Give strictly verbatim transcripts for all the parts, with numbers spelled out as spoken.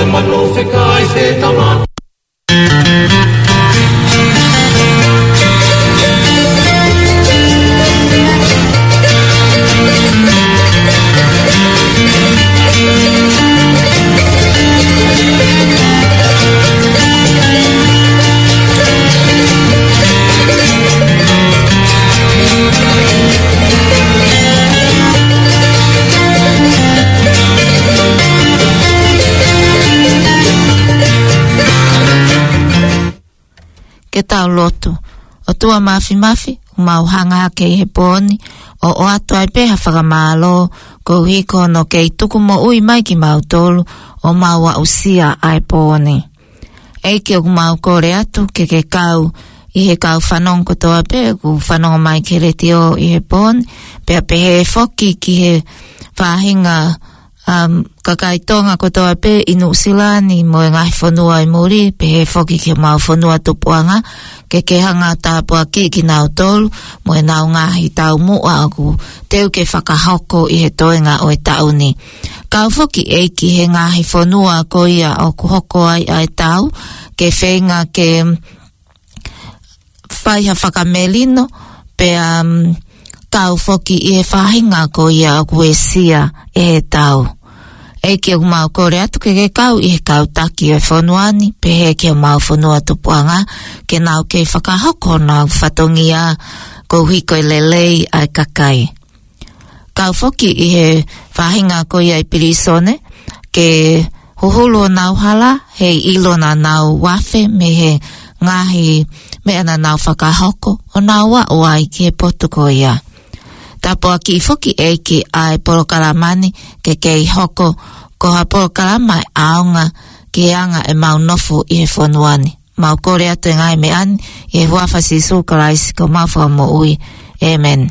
manu fekai se tama. Ke tau lotu. O tua mafi mafi, umau hanga ke he poni, o o atu ai peha whakamalo, ko hiko no kei tuku mo ui mai ki mau tolu, o mau wa usia ai poni. Eike o mau kore atu ke ke kau, i he kau whanong ko toa pe, ku whanong mai ke reti o i he poni, pea pehe foki ki he whahinga, Um, kakai tonga ko toa pe inu silani mo e ngai whanua i muri pe he whoki ki mau whanua tupuanga ke ke hanga tāpua ki ki nau tolu mo e nau ngahi tau mua aku teu ke whakahoko i he toenga o e tauni kau whoki e ki he ngahi whanua ko ia o ku hoko ai ai tau ke whenga ke whaiha whakamelino pe um, kau whoki i he whahinga ko ia o ku e sia e he tau. E ki o mau kore atu ke ke kau i he kau taki e whanuani, pe he ki o mau whanua tupuanga, ke nau ke whakahoko nau whatongia ko hiko i lelei ai kakai. Kau whoki i he whahinga ko ia i pirisone, ke huhulu nau hala, he ilo na nau wafe, me he ngahi me ana nau whakahoko, o nau wa o ai ki he potu ko ia. Tapo aki foki e ki ai porokaramani ke kei hoko ko ha porokarama e aonga ke anga e mau nofu i he whanuani. Mau kore atu e ngai me ani i he huafasi sukaraisi ko mau whamo ui. Amen.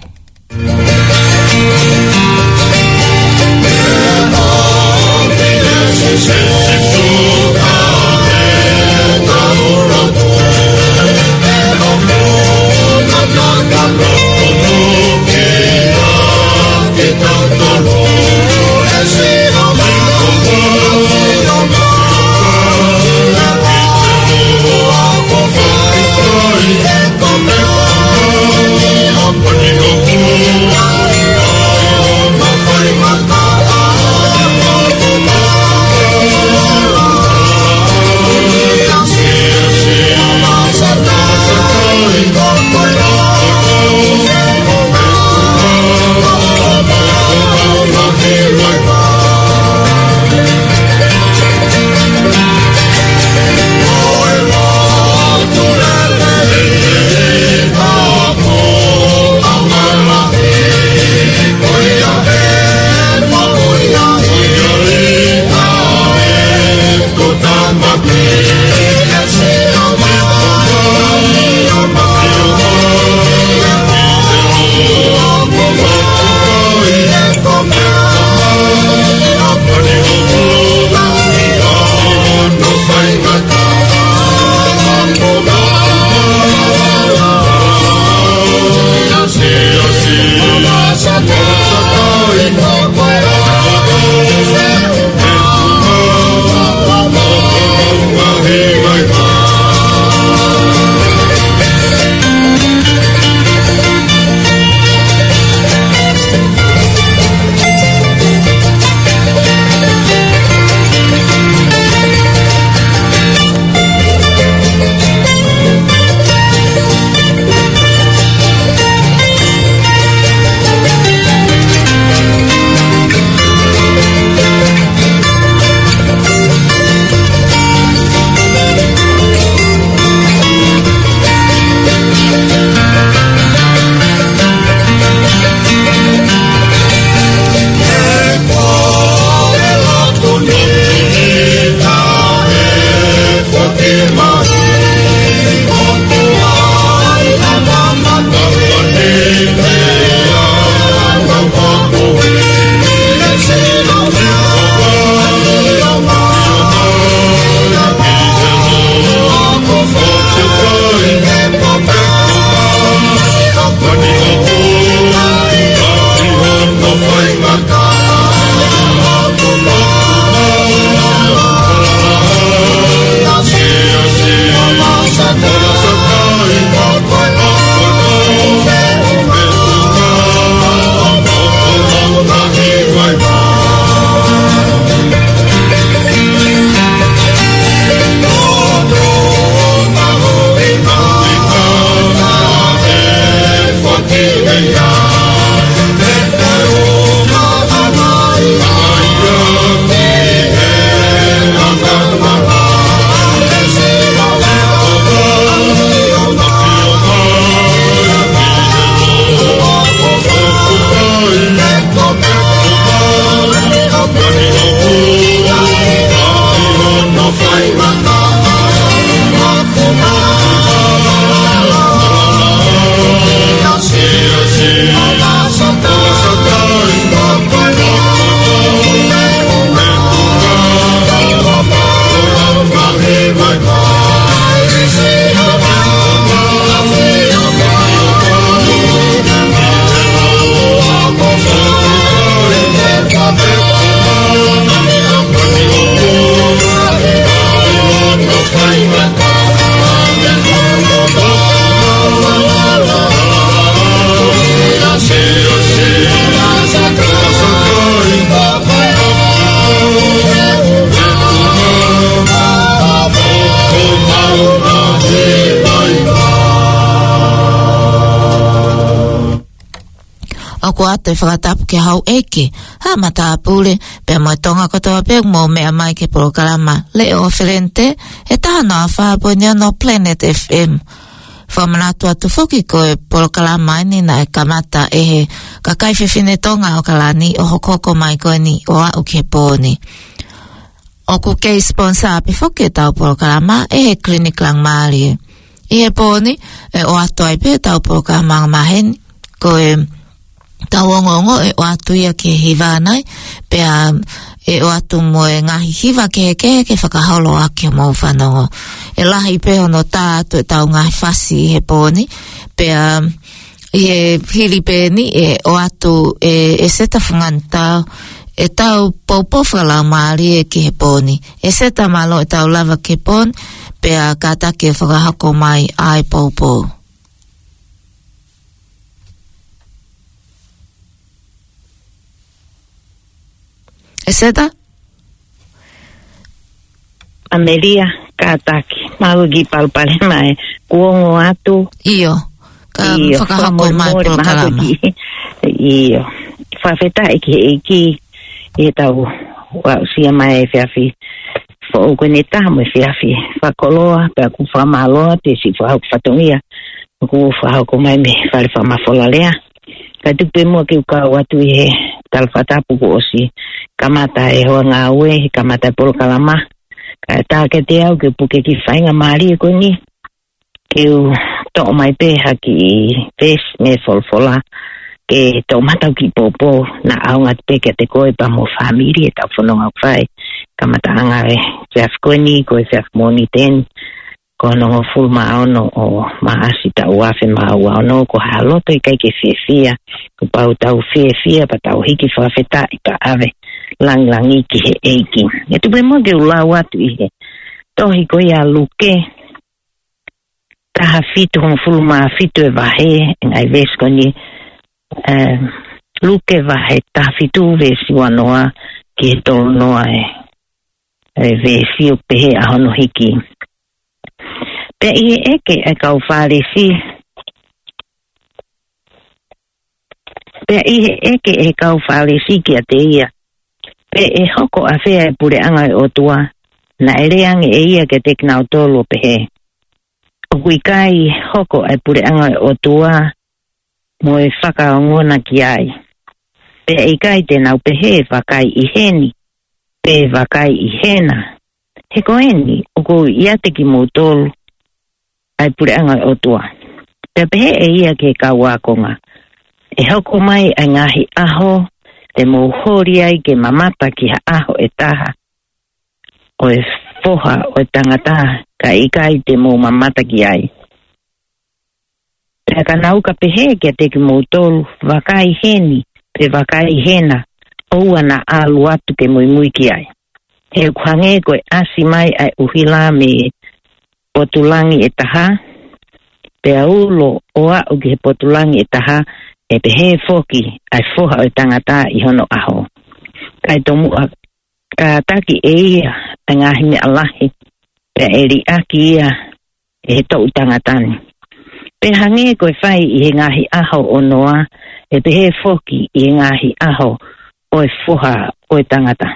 ate whakatapu ke hau eke. Ha mata apure, pe mo tonga kotoa pe mo mea mai ke programa le oferente, e taha noa whaapone no Planet F M. Whamanatu atu whoki ko e programa ini na e kamata e he kakai whiwhine tonga o kalani o hokoko mai koe ni o au ke pōni. O ku kei sponsor api whoki e tau programa e he Clinic Lang Mārie. I he pōni e o atu ai pe tau programa maheni ko e tau ongongo e o atu ia ke hivanai pe a e o atu mo e ngahi hiva ke ke ke whakaholo ake mo whanongo. E lahi pe ono tā atu e tau ngahi whasi i he pōni pe a i he hiri pe ni e o atu e, e seta whangan tau e tau paupofa la maari e ki he pōni. E seta malo e tau lava ke pōni pe a kātake e whakahako mai ai paupou. E seta? Amelia, kātaki, maugi palpale mai, kuongo atu. Iyo, ka whakahako mai programa. Iyo, whawheta eki eki, e tau, wau sia mai e whiawhi, whaoko ne tamu e whiawhi, whakoloa, pia ku whamaloa, te si whahauku whatongia, ku whahauko mai me whare whamafola lea. Ka tupe mua ki uka watu i he talwhatapu ko osi, kamata e hoa ngā ue, he kamata e polo kalama. Ka tā ke te au, ke puke ki whainga maari e koe ni. Ke u tō mai pe haki i ves me folfola. Ke tō matau ki popo, na aunga te pe ke te koe pa mo whamiri e tau whanonga whai. Kamata anga e Jeff koe ni, koe Jeff moni ten. Ko nongo full maono o maasi tau afe maua ono, ko haloto i kai ke whiawhia. Ko pau tau whiawhia, pa tau hiki whawheta i ka ave. Lang lang iki he eiki. E tupe mo ke ulau atu i he. Tohi ko ia luke. Taha fitu hon full maa fitu e vahe. Ngai vesko ni uh, luke vahe. Taha fitu vesi wanoa ki he tolo noa e. E vesi o pehe ahono hiki. Pe i eke e kau whare si. Pe i eke e kau whare si ki a te ia. Pe e hoko a whea e pure anga e otua. Na ere ange e ia ke te knau tolo pehe. O kui kai hoko e pure anga e otua. Mo e whakaongona ki ai. Pe e kai te nau pehe whakai i heni. Pe whakai i hena. He koeni, o ko ia te ki mō tolu. Ai pure anga o tua. Te pehe e ia ke ka wakonga. E hoko mai ai ngahi aho, te mō hori ai ke mamata ki ha aho e taha. O e foha o e tangata ka ikai te mō mamata ki ai. Te ka nauka pehe ke te ki mō tolu, wakai heni, pe wakai hena, oua na alu atu ke mui mui ki ai. He kuhange koe asi mai ai uhila me potulangi e taha. Pe aulo oa uki he potulangi e taha e pe he foki ai foha o tangata i hono aho. Kai tomu a ka taki e ia a ngahi me alahi. Pe eri aki ia e he tau tangatani. Pe hange koe whai i he ngahi aho o noa e pe he foki i he ngahi aho o e foha o e tangata.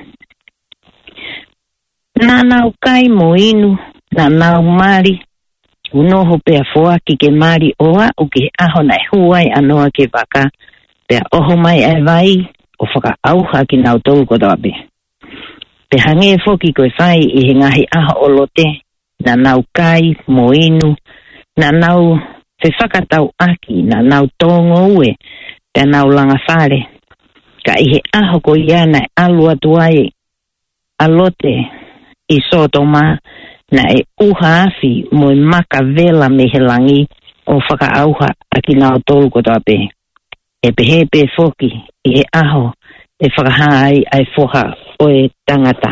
Nā nau kai mo inu, nā nau mari, unoho pea foaki ke mari oa o ke aho nai huai anoa ke waka, pea oho mai ai vai o whaka auha ki nau tolu ko tawape. Pe hange foki koe whai i he ngahi aho o lote, nā nau kai mo inu, nā nau te whakatau aki, nā nau tongo ue, pea nau langa whare. Ka i he aho ko iana alu atuai alote, i sotoma na e uha afi mo e maka vela me he langi o whaka auha a ki nao tolu ko tape. E pehe pe foki i he aho e whakahai ai foha o e tangata.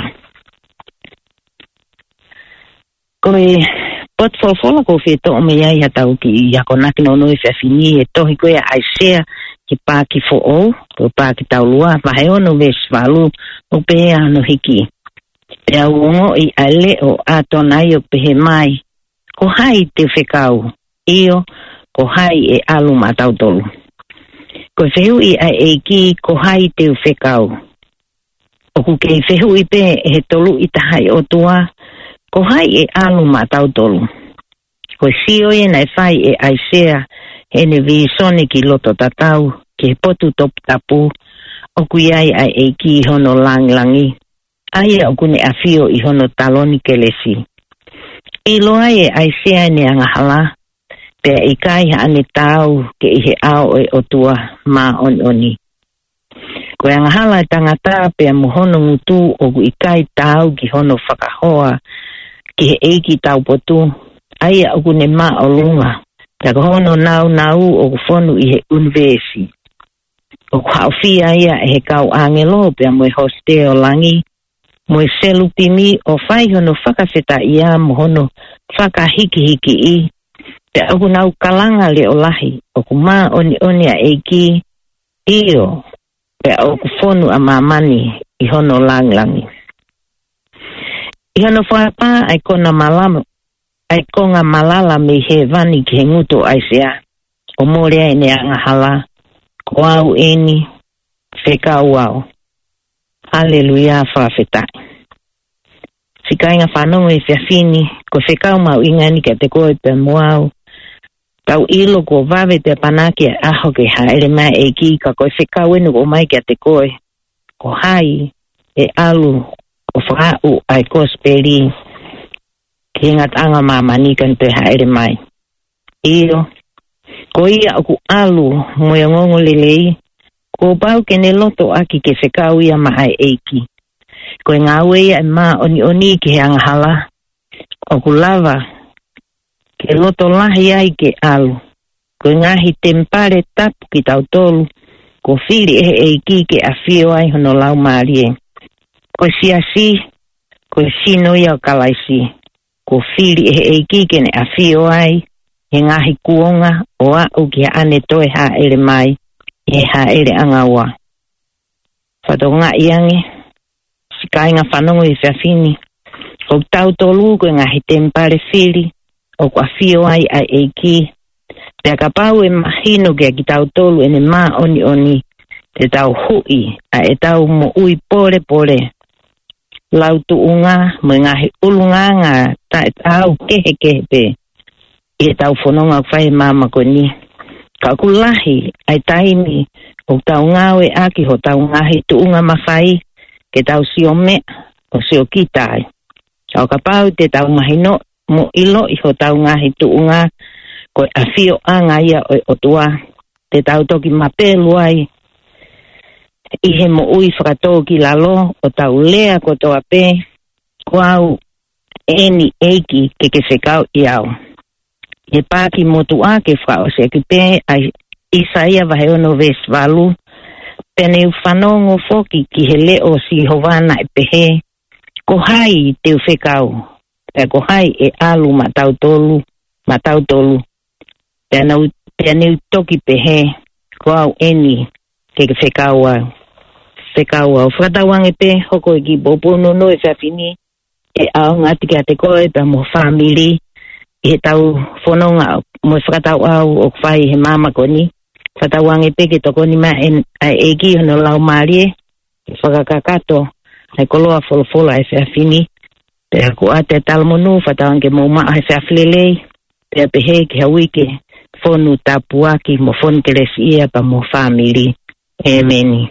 Ko e pot folfola ko wheto o me iai hatau ki i ako naki no nui whiawhini e tohi koe ai sea ki pāki fo o, ko pāki taulua, wahe ono ves walu o pehe ano hiki. Te auongo i ale o atonai o pehe mai. Ko hai te whekau. Io, ko hai e alu matau tolu. Ko fehu i a eiki ko hai te u whekau. O ku kei fehu i pe he tolu i tahai o tua, ko hai e alu matau tolu. Ko sio e nai whai e aisea he ne visone ki loto tatau, ki he potu top tapu, o ku iai a eiki i hono lang langi. Aia o kune afio i hono taloni kelesi. I loa e aisea ne angahala, pea i kai ane tau ke i he ao e o tua ma oni oni. Ko e angahala e tangata pea muhono ngutu o ku i kai tau ki hono whakahoa ki he eiki tau potu. Aia o kune ma o lunga, pea ko hono nau nau o ku whonu i he unvesi. O ku haofia ia e he kau angelo pea mo e hosteo langi, mo e selu pimi o whai hono whakawheta ia mo hono whakahiki hiki i. Pea oku nau kalanga le o lahi, oku maa oni oni a eiki, iyo, pea oku whonu a mamani i hono langlangi. I hono whaapa ai kona malama, ai konga malala me he vani ki he nguto aisea, o morea ene angahala, ko au eni, whekau au. Haleluia whawhetai. Sikai ngā whanongo e whiawhini, ko whekau mau ingani ka te koe pe moau. Tau ilo ko wawe te panaki a aho ke haere mai e ki, ka koe whekau enu ko mai ka te koe. Ko hai e alu, ko whau ai kosperi, ki ngat anga mamani kan te haere mai. Iyo, ko ia aku alu, moe ngongo lelei, ko pau ke ne loto aki ke whekau ia mai eiki. Ko ngā ue ia e maa oni oni ki he angahala. O ku lava, ke loto lahi ai ke alu. Ko ngahi tempare tapu ki tau tolu. Ko whiri e eiki ke awhio ai hono lau maarie. Ko siasi, ko sino ia o kalaisi. Ko whiri e eiki ke ne awhio ai. He ngahi kuonga o au ki ane toe ha ere mai. E ha ere angaua. Whatonga iange. Sikai ngā whanongo i whiawhini. O tau tolu ko ngahi tempare whiri. O kua whio ai a eiki. Pea ka pau e mahino kia ki tau tolu ene mā oni oni. Te tau hui a e tau mo ui pore pore. Lau tu unga mo ngahi ulunga ngā ta e tau kehe kehe pe. I e tau whanonga whai mama ko ni. Ka kulahi ai taimi o tau ngawe aki ho tau ngahi tu unga mawhai. Ke tau sio me o sio kitai. O ka pau te tau mahino mo ilo i ho tau ngahi tu unga ko a fio anga ia o, o tua. Te tau toki mapelu ai i he mo ui whakatō ki lalo o tau lea ko toa pe ko au eni eiki ke ke whekau i au. E pāki motu a ke whao se ki pe ai Isaia vahe ono ves valu. Tene u whanongo foki ki he leo si howana e pehe. Ko hai te u whekau. Pea ko hai e alu matau tolu. Matau tolu. Pea ne u toki pehe. Ko au eni ke ke whekau au. Whekau au. Whakatauange pe hoko e ki bopono no e whiawhini. E au ngati ki a te koe pea mo whamiri. I he tau whanonga mo whakatau au o kwhai he mama koni. Whatauange peke toko ni ma e eki hono lau maarie. E whakakakato. Hei koloa wholofolo e whiawhini. Pea ko a te talmonu. Whatauange mo maa he whiawhilelei. Pea pehe ki hawike. Whonu tapuaki mo whonu keresi ia pa mo whamiri. Amen.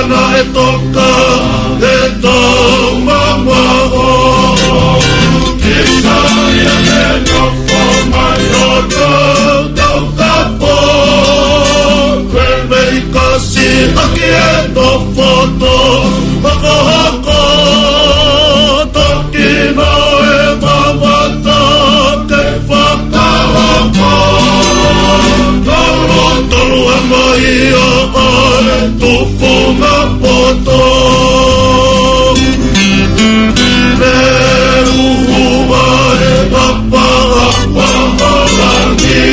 mana e toka e tau mama o ke saia me no mai o tau tau kapo kwe mei kasi aki e no foto hoko hoko toki no e mamata ke whakawako tolu tolu e mai o ai tufunga poto me uhua e apa apa halangi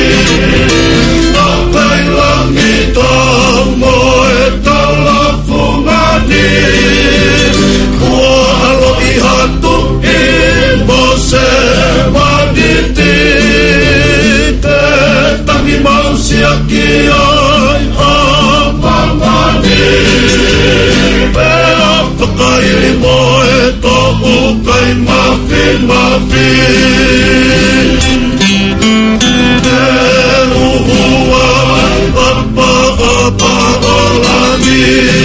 apai langi tamo e talafungani kua alo i hatu i mose maniti te tangi mausia ki ai amamani pea whakaili mo e tohu kai mafi mafi te uhua apa apa olani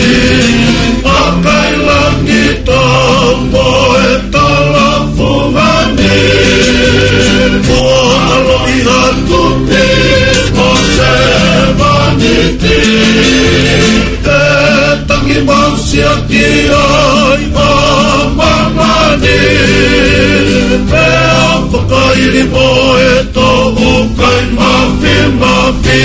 akai langi tomo e talafungani kua alo i hatu i mose maniti te tangi mausia ki ai amamani pea whakaili mo e tohu kai mafi mafi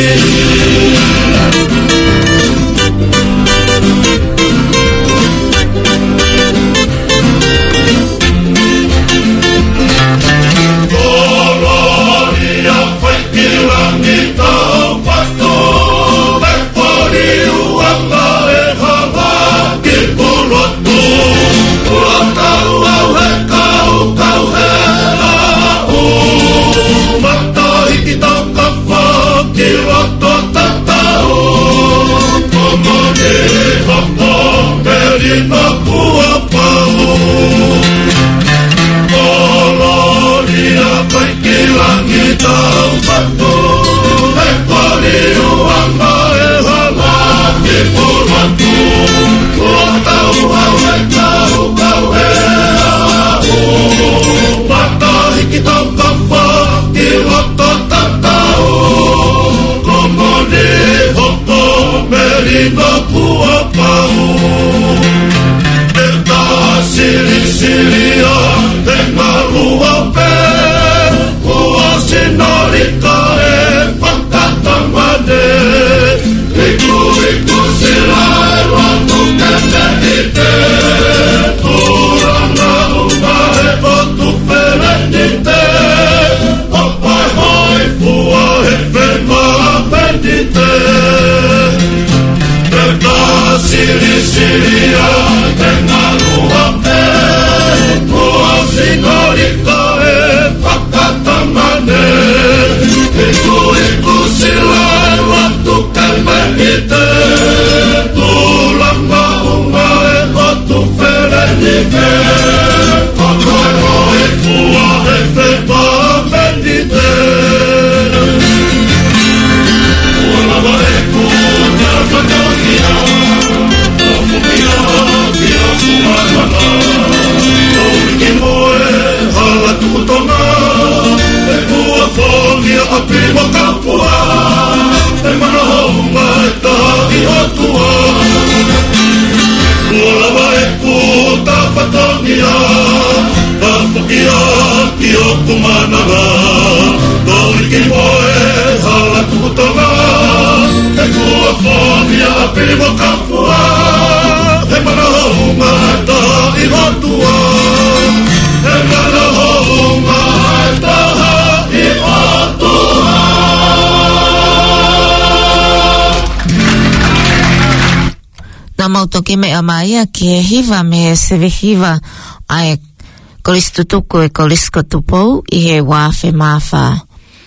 Toki me amaia ki e hiva me se hiva ai kolistutuku e koliskotupou i he wafe mawha.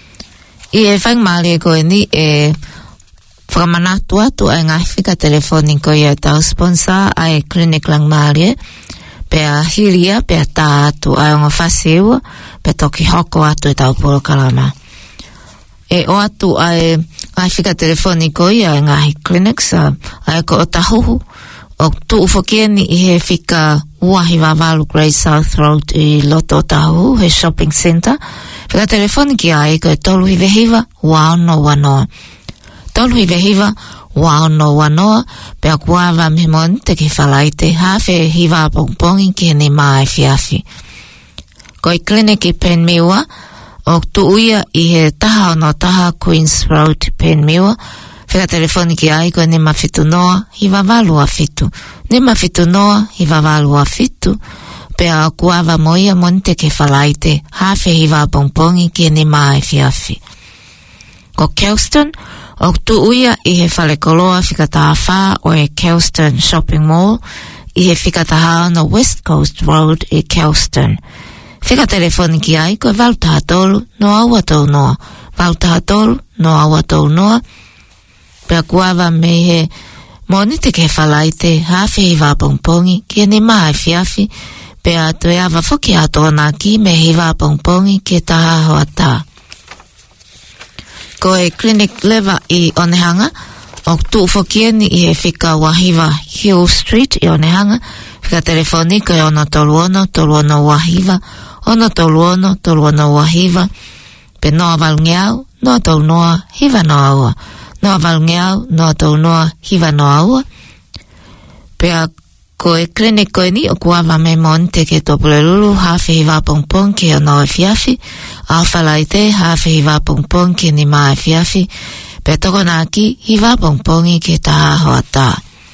I e whang maali e koe ni e whakamanatu atu ai ngāwhika telefoniko i e tau sponsor ai Clinic Lang maali e pea hiria pea tā atu ai onga whasiua pea toki hoko atu e tau puro kalama. E o atu ai ngāwhika telefoniko i ai ngāhi clinics ai ko o tahuhu o tu ufokieni i he fika uahi wawalo Great South Road i Loto Tahu, he shopping center. Whika telefoni ki ai ko e tolu hi vehiva waono wanoa. Tolu hi vehiva waono wanoa, pea kuava mimoni te ki whalaite, hawhe hiva pongpongi ki hene mai fiafi. Ko i klinik i Penmiwa, o tu uia i he taha o no taha Queens Road Penmiwa, whika telefoni ki ai ko ne mawhitu noa hi wawalu a fitu. Ne mawhitu noa hi wawalu a fitu, pea kuava moia monte ke whalaite, hawhe hi wapongpongi ki ne mai fiafi. Ko Kelston, o tu uia i he whalekoloa whika taha wha o e Kelston Shopping Mall, i he whika taha no West Coast Road i Kelston. Whika telefoni ki ai ko walu taha tolu no aua tau noa. Walu taha tolu no aua tau noa, pea kuava me he moni te ke whalaite, hawhe hi wapongpongi ki ne mai fiafi, pea toe awa whoki atona ki me hi wapongpongi ki taha hoa tā. Ko e clinic leva i Onehanga, o tu whokieni i he whika Wahiva Hill Street i Onehanga, whika telefoni ko e ono toluono, toluono Wahiva, ono toluono, toluono Wahiva, pe noa valngeau, noa tolunoa, hiva noa ua. Noa valngeau, noa tolunoa, hiva noa ua. Pea ko e clinic ko e ni o kuava me monte ke topule lulu, hawhe hi wapongpong ki o noa fiafi, au whalaite, hawhe hi wapongpong ki ni maa fiafi, pea toko naki hi wapongpongi ki taha hoa tā.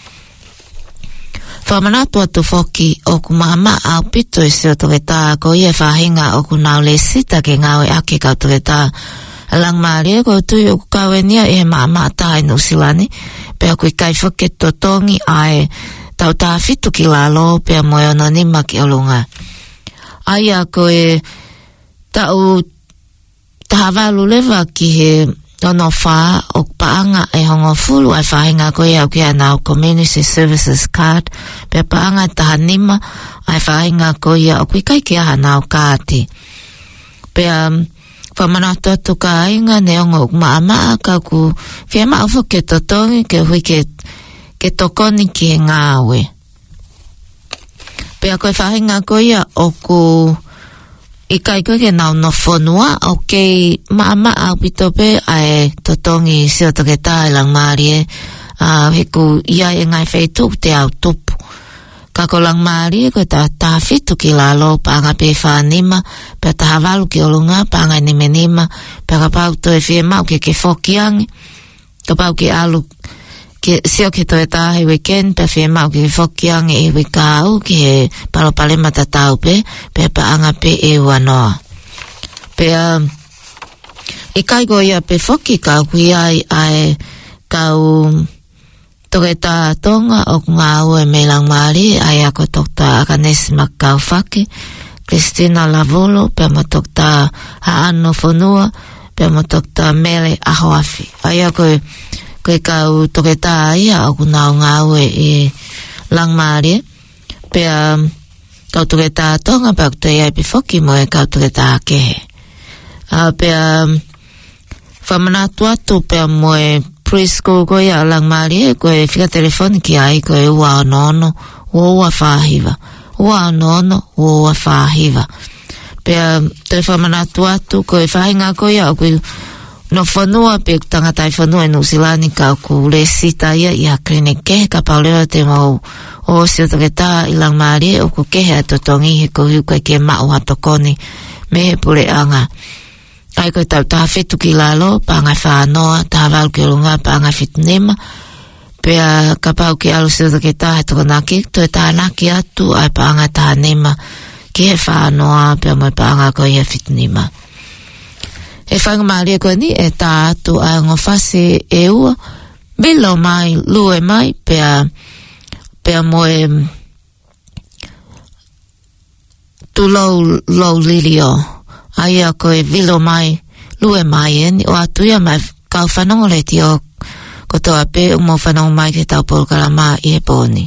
Whamanatua tu whoki o ku mahama au pito i seo toke tā, ko ia whahinga o ku nau le sita ke ngawe ake kau toke tā. Alang maaria ko tui o ku kauenia e mahama tā i nusilani, pea kui kai whoke totongi ae tau tā fitu ki lalo, pea moe ono nima ki olunga. Aia ko e tau tahavalu lewa ki he ono wha o paanga e hongo fulu ai whahinga ko ia ki anau Community Services Card, pe paanga taha nima ai whahinga ko ia o kui kai ki aha nau kāti. Pe um, whamanatua tuka ainga ne ongo maa maa ka ku whia maa ufu ke totongi ke hui ke, ke tokoni ki he ngāwe. Pe a koe whahinga ko ia o ku i kai koe ke nau no whanua, o kei maa maa au pito pe ai totongi seo toke tā e lang maarie, uh, heku ia e ngai whaituk te au tupu. Ka ko lang maarie koe tā tā fitu ki lalo, paanga pe whanima, pe tā havalu ki olunga, paanga nime nima, pe ka pau toe whie mau ke ke whokiangi, ka pau ke alu, ke seo ke toe tā he weekend, pe whie mau ke whokiangi e wikau, ke he palo palema tatau pe, pe paanga pe e wanoa. Pe uh, i kai ko ia pe whoki kau kui ai ai kau toke tā tonga o ngā ue me lang maari ai ako tok tā Akanesi Makau Whake, Christina Lavolo, pe mo tok tā Haano Whanua, pe mo tok tā Mele Ahoafi. Ai ako e koe kau toke tā ia o kunau ngā ue i lang maari, pe um, kau toke tā tonga pa kuto iai pe whoki mo e kau toke tā kehe. Uh, pe um, whamanatu atu pe mo e preschool ko ia lang maari, ko e whika telefoni ki ai ko e ua ono ono, ua whahiva. Ua ono ono, ua whahiva. Pe um, te whamanatu atu ko e whahinga ko ia o kui no whanua pe tangatai whanua e nusilani ka ku le sita ia i a klinik kehe ka paulera te mau o seo toke tā i lang maari o ku kehe a totongi he ko hiu kai ke mau hatokoni me he pure anga. Ai koe tau taha whetu ki lalo, paanga whaanoa, taha walu ki olunga, paanga whetu nema, pea ka pau ki alu seo toke tā he toko naki, toe taha naki atu, ai paanga taha nema, ki he whaanoa, pea moe paanga koe he whetu nema. E whanga maaria koe ni e tā atu a ngofase e ua, bilo mai, lue mai, pea, pea moe tu lau, lau lilio, ai a koe vilo mai, lue mai eni, o atu ia mai kau whanongo le ti o kotoa pe umo whanongo mai ke tau polkara maa i he pōni.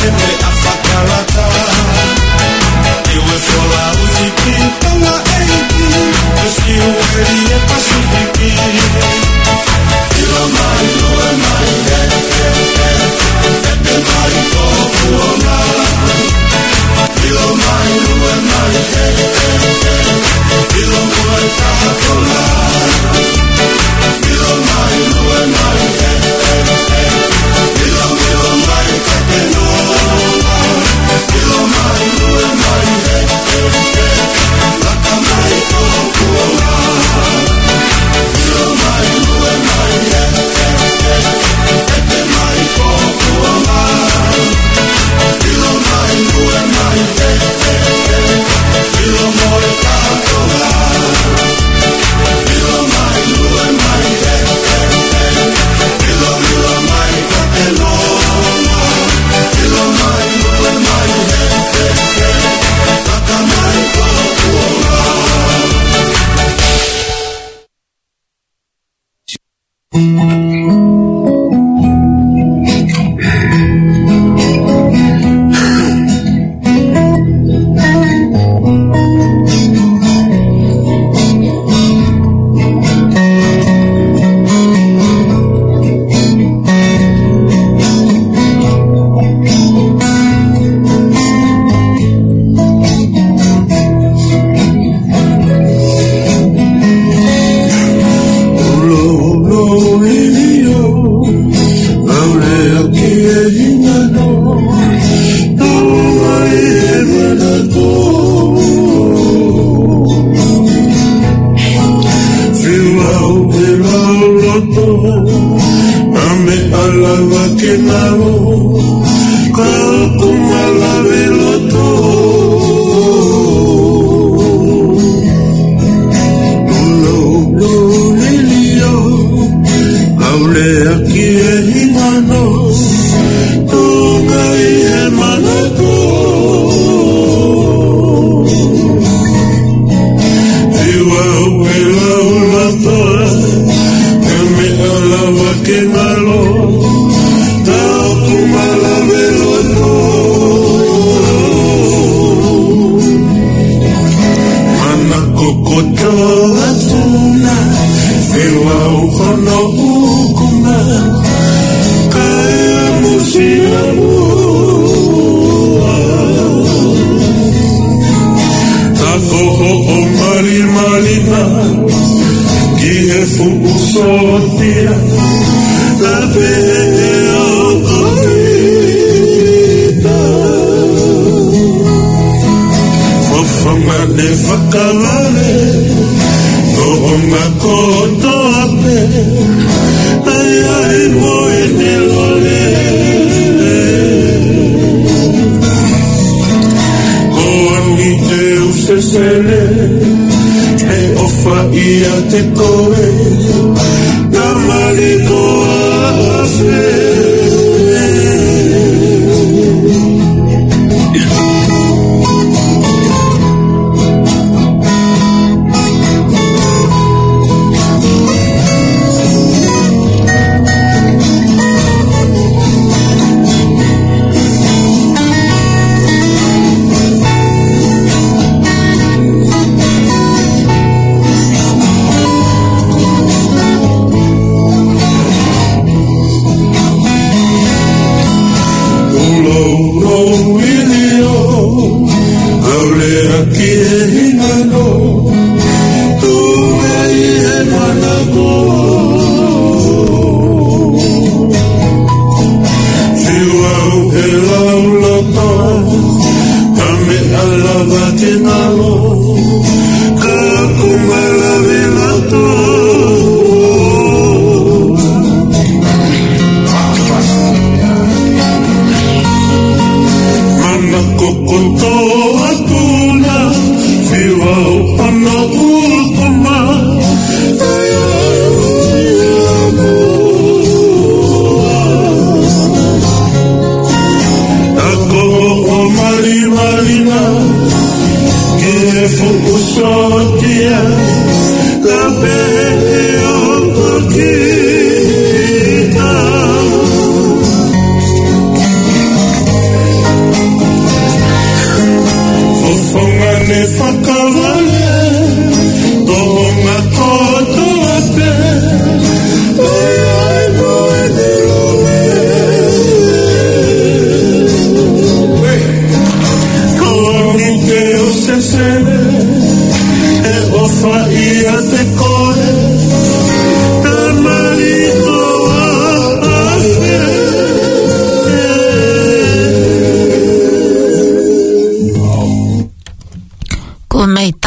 Thank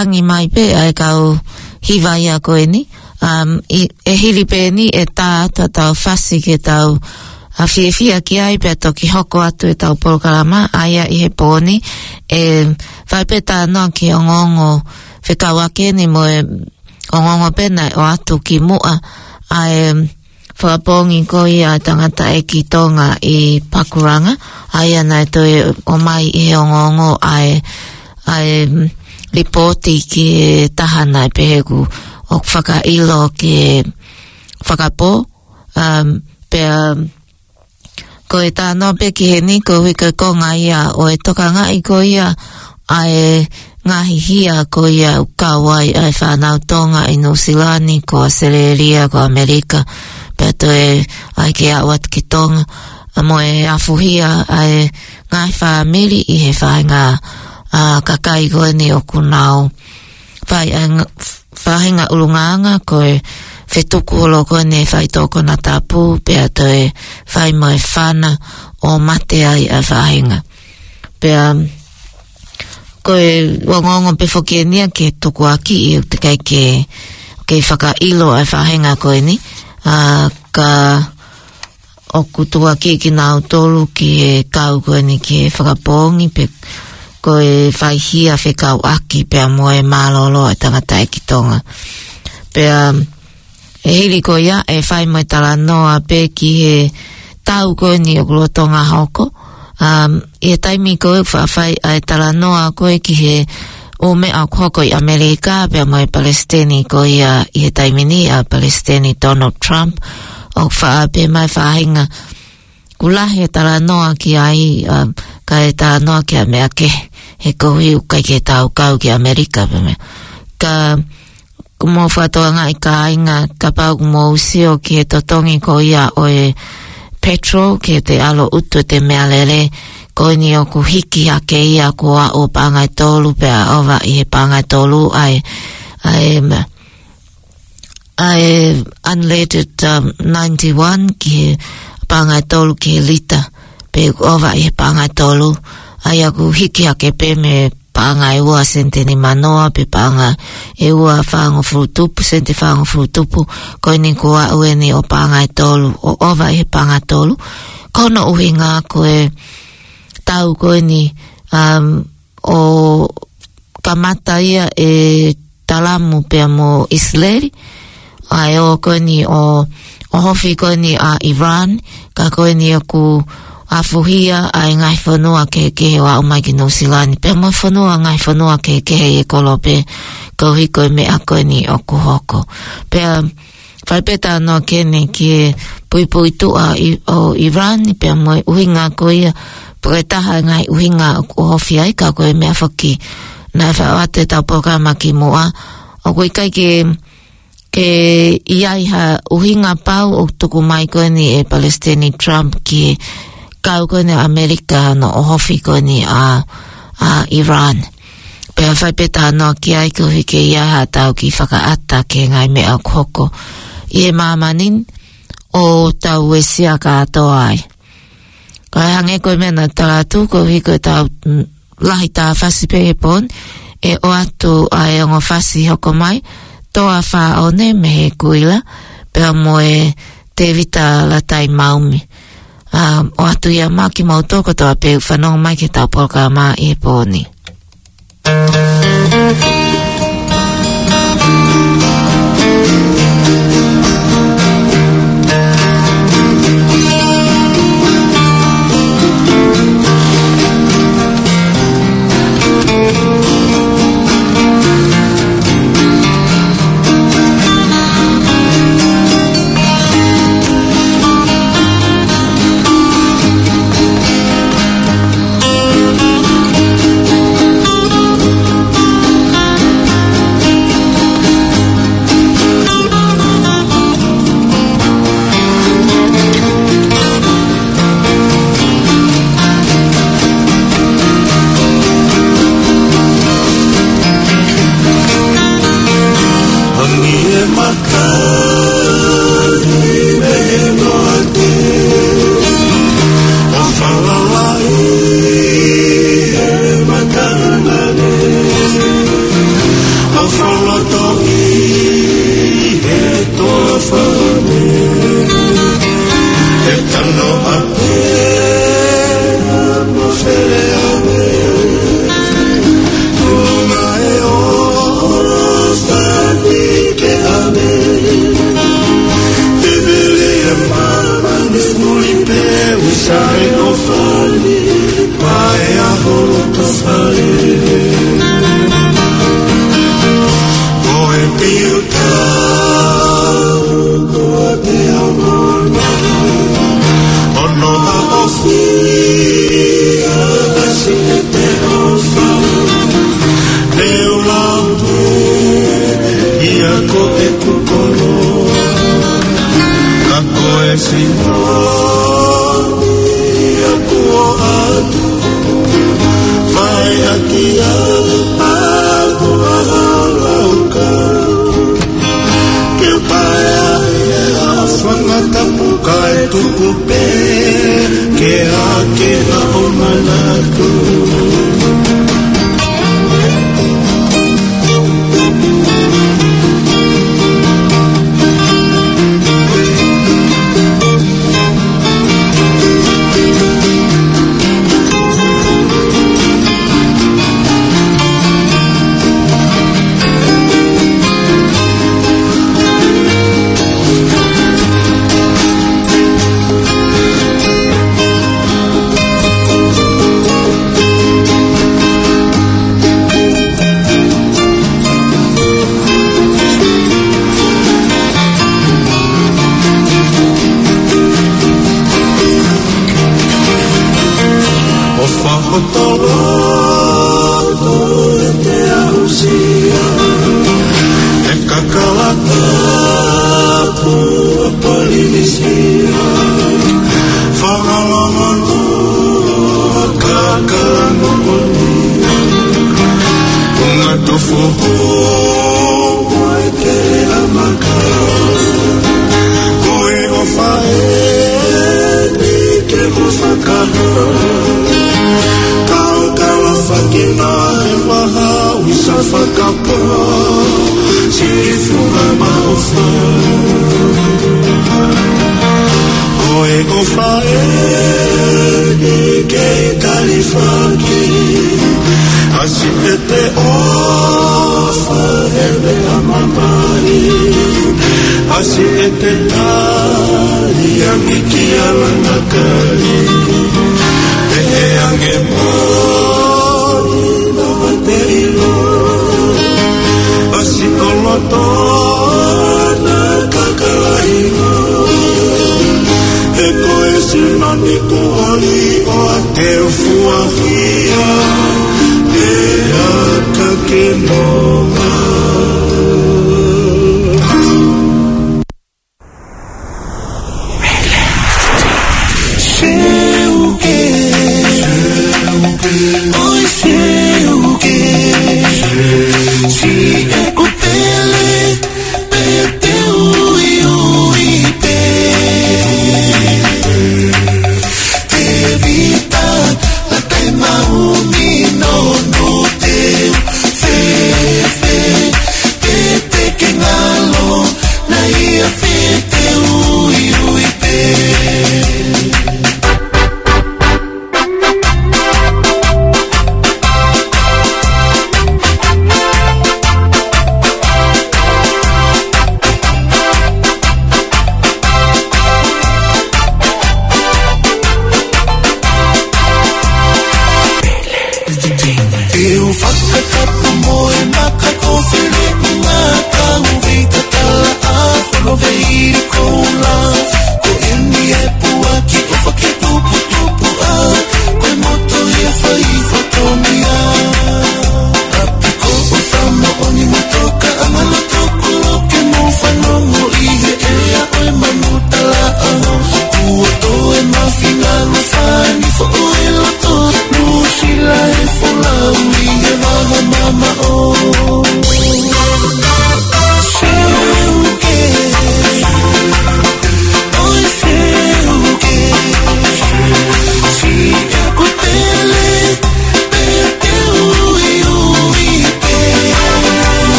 tangi mai pe ai kau hiwai a koe ni. Um, i, e hili pe ni e tā atua tau whasi ke tau a whiawhia ki ai pe toki hoko atu e tau porokarama aia i he pōni e whai pe tā noa ki ongongo whekawake ni mo e ongongo pena o atu ki mua ai whakapongi ko i a tangata e ki tonga i Pakuranga aia nai toi o mai i he ongongo ai ai ripoti ki tahana i peheku o whakailo ki whakapo um, pe um, ko e tāno pe ki he ni ko wika konga ia o e tokanga i ko ia ai ngahi hia ko ia ukawai ai whanau tonga i Nusilani ko Australia ko Amerika pe to e ai ke awat ki tonga mo e afuhia ai ngai whamiri i he whainga uh, kakai koe ni o kunau whai whahinga urunganga ko e whetuku holo koe ne whai toko na tapu pea to e whai mo e whana o mate ai a whahinga pea ko e wangongo pe whokenia ke tuku aki i o te kai ke ke whaka ilo a whahinga koe ni uh, ka o kutua ki ki nā utolu ki e kau koe ni ki e whakapongi pe ko e whaihia whekau aki pea mo e mālolo e tangata e ki tonga pea e hiri ko ia e whai mo e tala noa pe ki he tau koe ni o kulotonga hoko um, e taimi koe whawhai e tala noa koe ki he o mea hoko i Amerika pea mo e Palestini ko ia i he taimi ni a Palestini Donald Trump o wha pe mai whahinga kulahi e tala noa ki ai um, ka e tala noa ki a mea ke he kohi ukai ke tau kau ki Amerika pe me ka kumo whatoa ngai ka inga ka pau kumo usio ki he totongi ko ia o e petrol ki te alo utu te mea lele ko ni o ku hiki hake ia kua o pangai tolu pe a ova i he pangai tolu ai ai ai unleaded um, ninety-one ki pangai tolu ki lita pe ova i pangai tolu ai aku hiki ake pe me pangai ua senteni manoa pe panga e ua whango frutupu sente whango frutupu koi ni kua ueni o pangai tolu o ova i pangai tolu kono uhi ngā koe tau koe ni um, o kamata ia e talamu pe mo Isleri ai o koe ni o o hofi koe ni a Iran ka koe ni aku afuhia ai ngai whanua ke ke wa o mai ki Nusilani pe mo whanua ngai whanua ke ke e kolope kohi koe me a koe ni o kuhoko pe whaipeta no kene ki pui pui tu a o Iran pe mo uhinga koe Puketaha ngai uhinga o hofi ai ka koe mea whaki nai whaate tau programa ki mua o koe kai ke ke iai ha uhinga pau o tuku mai koe ni e Palestini Trump ki kau koe ni Amerika no o hofi koe ni a, a Iran pea whaipeta no ki ai koe ke ia ha tau ki whakaata ke ngai mea koko i e mamanin o tau wesia ka atoa ai kai hange koe mena taratu ko hiko tau lahi tā whasi pe e pon e o atu ai ongo whasi hoko mai toa wha one me he kuila pea mo e te vita la tai maumi um, o atu ia maki mautoko toa pe whanong mai ke tau polka ma i e poni e o fali mai a holo ka fali o e pio tau ko te amona ono ha o fia asi te o fali leo lau ia ko e kukoro kako e sinoni ia kua atu vai aki a aku a lauka ke pai a e a whangata puka e tuku pe ke a ke a o manatu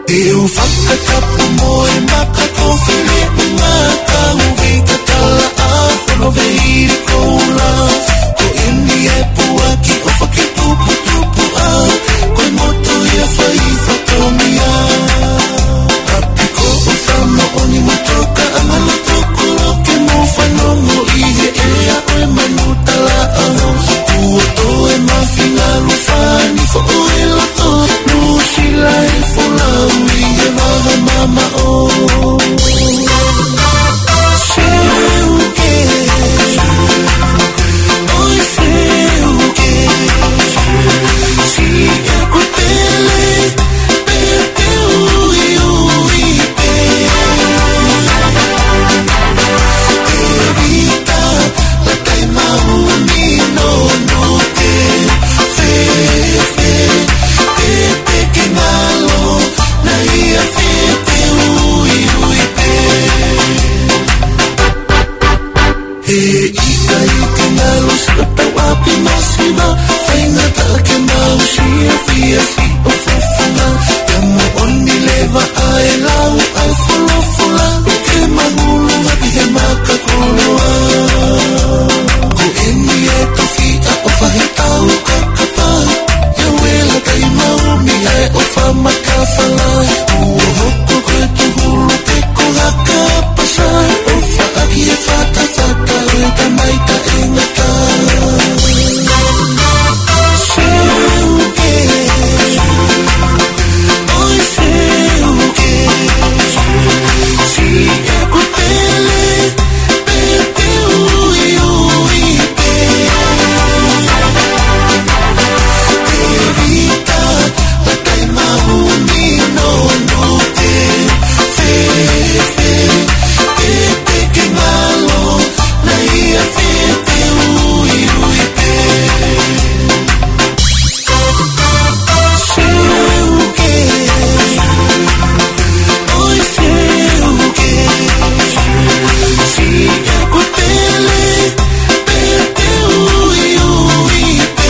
Eu whakatapu moe makakowhine ngā kauhi katala a whono veiri koula. Ko ini e puaki o whaketupu tupu a koe moto ia whai whatomia. Apiko o whama oni motoka angana tokoro ke mo whanongo i he ea oe manutala a kua to e mawhinga lufani fo oe lato nushila e folau i he waha mama o. Seuke oi seuke si e kutele pe te ui ui pe evita la kai mauni no no te fe fe te te que malo na ia fe te ui ui pe he ika ika malo skata wapi masiva faina ta ke mau shia fia si o fofuna kamo oni leva ai lau ai folo fola ke magulu hapi he maka koloa ko eni e tofi a ofa he tau kakapa ya wela kai maumi ai ofa makafala ua hoko koe tuhulu te kohaka pasa ofa aki e fata fata e tamaika e ngata seuke oi seuke si e kutele pe te ui ui pe evita la kai mauni no no te fe fe te te que malo na ia fe te ui ui pe seuke oi seuke si e kutele pe te ui ui pe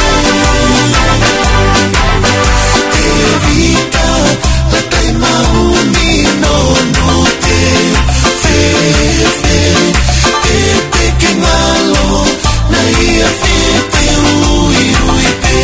evita la kai mauni no no te fe fe te te que malo na ia fe te ui ui pe.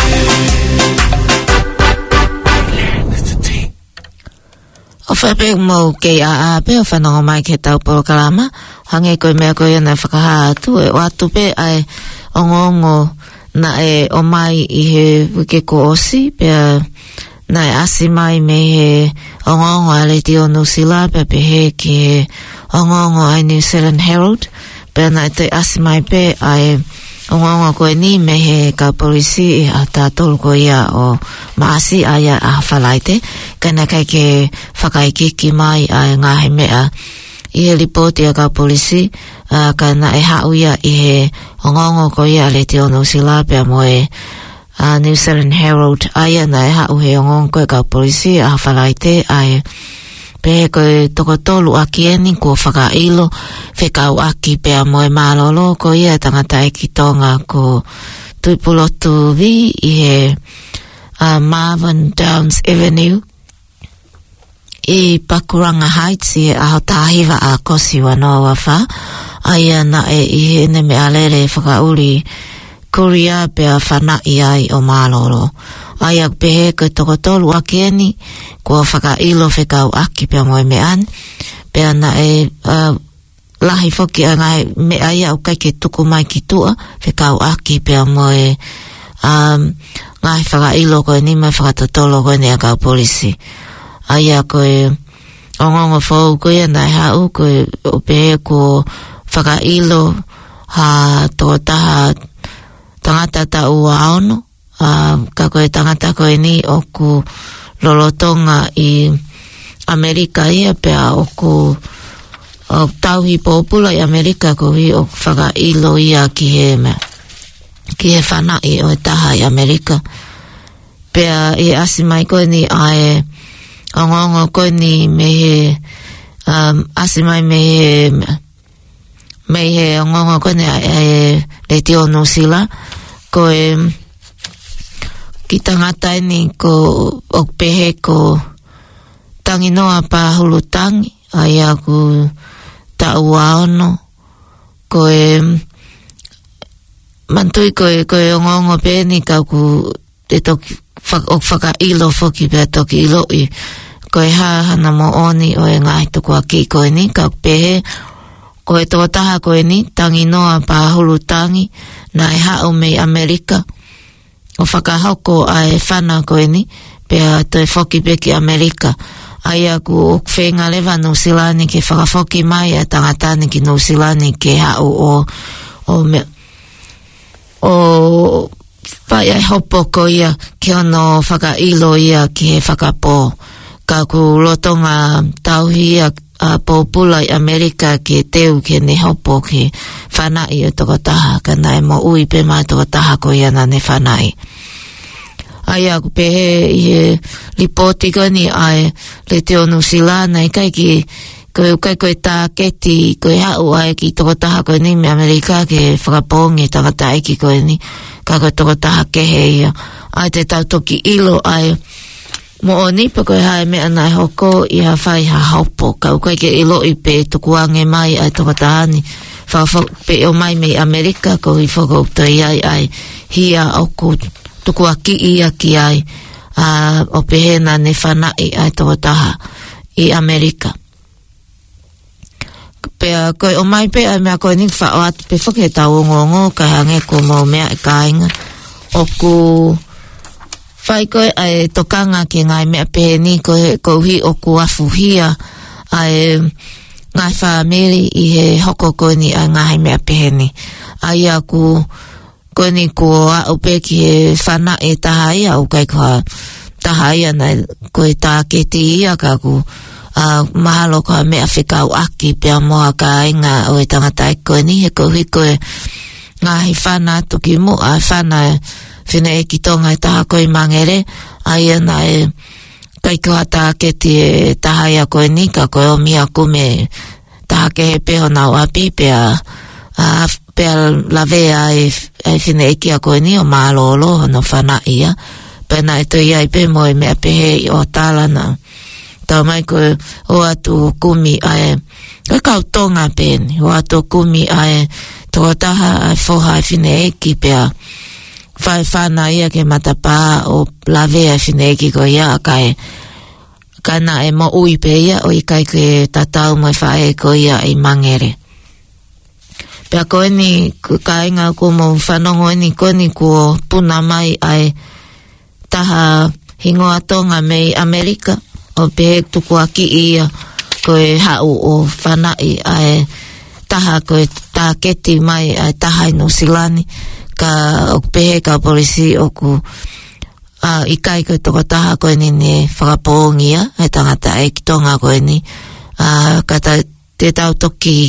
O whape mo ke a a pe o whanonga mai ke tau poro kalama. Hange koe mea koe ana whakaha atu e o atu pe ai ongongo na e o mai i he wike ko osi pe na e asi mai me he ongongo a le tio Nusila pe pe he ki he ongongo ai New Zealand Herald pe na e te asi mai pe ai ongongo koe ni me he ka polisi i a tātolu ko ia o maasi aia a hawhalaite kana kai ke whakaikiki mai ai ngā he mea i he ripoti a ka polisi uh, kana e hau ia i he ongongo ko ia le te ono sila pia mo e uh, New Zealand Herald aia na e hau he ongongo ko e ka polisi a hawhalaite ai pe koe toko tolu aki eni ko whakailo whekau aki pia mo e malolo ko ia tangata e ki tonga ko tuipulotu vi i he uh, Marvin Downs Avenue i Pakuranga Heights i aho tāhiwa a kosi wanoa wha aia na e i hene me alere whakauri kuria pia whana i ai o malolo aia pehe koe toko tolu aki eni kua whakailo whekau aki pia moe me an pia na e uh, lahi whoki a ngai me aia o kai ke tuku mai ki tua whekau aki pia moe um, ngai whakailo koe ni mai whakatotolo koe ni a kau polisi aia koe ongongo whau koe nai hau koe o pehe ko whakailo ha tō taha tangata ta ua aono uh, ka koe tangata koe ni o ku lolotonga i Amerika ia pea o ku o tauhi popula i Amerika ko hi o whakailo ia ki he me ki he whana i o taha i Amerika pea i asimai koe ni ae ongongo koe ni me he um, asimai me he me he ongongo koe ni ae le tio Nusila koe ki tangata ni ko o pehe ko tangi noa pahulu tangi, ai aku taua ono, koe mantui koe koe ongongo peni kau ku te toki o whaka ilo foki pia toki ilo i koe hahana mo oni o e ngai tuku a ki koe ni kau pehe koe toko taha koe ni tangi noa pahulu tangi na e hao mei Amerika o whakahoko a e whana koe ni pia toi foki peki Amerika ai aku o whenga lewa Nusilani ke whakafoki mai a tangatani ki Nusilani ke hao o o me o pai ai hopo ko ia ke ono whakailo ia ki he whakapō ka ku lotonga tauhi a, a pōpula i Amerika ke teu ke ne hopo ke whanai o toko taha ka nai mo ui pe mai toko taha ko ia na ne whanai ai aku pehe i he lipoti kani ai le te o Nusilana i kai ki koe ukai koe tā keti koe hau ai ki toko taha koe ni me Amerika ke whakapongi tangata ai ki koe ni ka koe toko taha kehe ia ai te tau toki ilo ai mo o nipa koe hae mea nai hoko i ha whai ha haupo ka ukai ke ilo i pe tukuange mai ai toko tahani whakafok pe o mai me Amerika ko i whako utoi ai ai hia oku tukua ki ia ki ai a, o pehena ne whanai ai toko taha i Amerika pea koe o mai pea mea koe nik whao atu pe whake tau ngongo ka hange ko mo mea e kāinga o ku whai koe ai tokanga ki ngai mea pe ni koe kouhi o ku afuhia ai ngai whamiri i he hoko koe ni ai ngai mea pe ni ai aku koe ni ko a upe ki he whana e taha ia o kai koha taha ia nai koe tā keti ia ka ku Uh, mahalo koha mea whikau aki pia moa ka inga o e tangata e koe ni he kohi koe ngahi whana tuki mu a whana whina e ki tonga e taha koe mangere a ia na e kai koha taha keti e taha ia koe ni ka koe o mia kume taha ke he peho nau api pia uh, pia lavea e, e whina e ki a koe ni o mahalo no whana ia pena e toi ai pe moe mea pehe o tala na tau mai koe o atu kumi ae koe kau tonga pēni o atu kumi ae toko taha ae foha e whine eki pia whai whana ia ke matapā o lave e whine eki ko ia kai kana e mo ui pe ia o i kai koe tatau mo e whae ko ia i mangere pia koe ni ka inga ko mo whanongo ni koe ni ko puna mai ae taha hingoa tonga mei Amerika o pe tuku aki ia koe hau o whanai ai taha koe tā keti mai ai taha i Nusilani ka o pehe ka polisi o ku uh, i kai koe toko taha koe ni ne whakapongia ai tangata e ki tonga koe ni uh, ka ta, te tau toki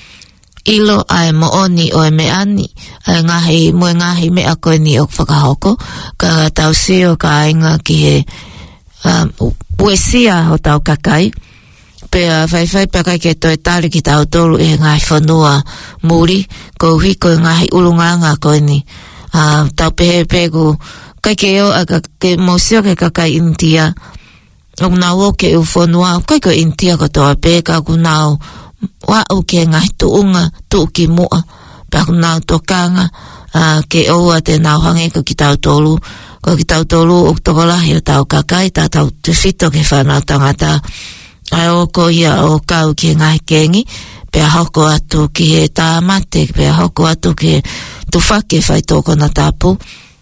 ilo ai mo oni o e me ani ai ngahi mue ngahi mea koe ni o whakahoko ka tau sio ka inga ki he um, Uesia ho tau kakai pea whai whai pea kai ke toi tari ki tau tolu e ngai whanua muri ko hui ko ngai ulunganga koe ni uh, tau pehe pegu kai ke o a ke mosio ke kakai intia o nao ke u whanua kai ko intia ko toa pe ka ku nao wa o ke ngai tuunga tu ki mua pea ku nao tokanga uh, ke oua te nao hange ko ki tau tolu ko ki tau tolu o tokolahi o tau kakai ta tau te fito ke whanau tangata ai o ko ia o kau ki ngai kengi pea hoko atu ki he tāmate pea hoko atu ki tu whake whai tōko na tāpu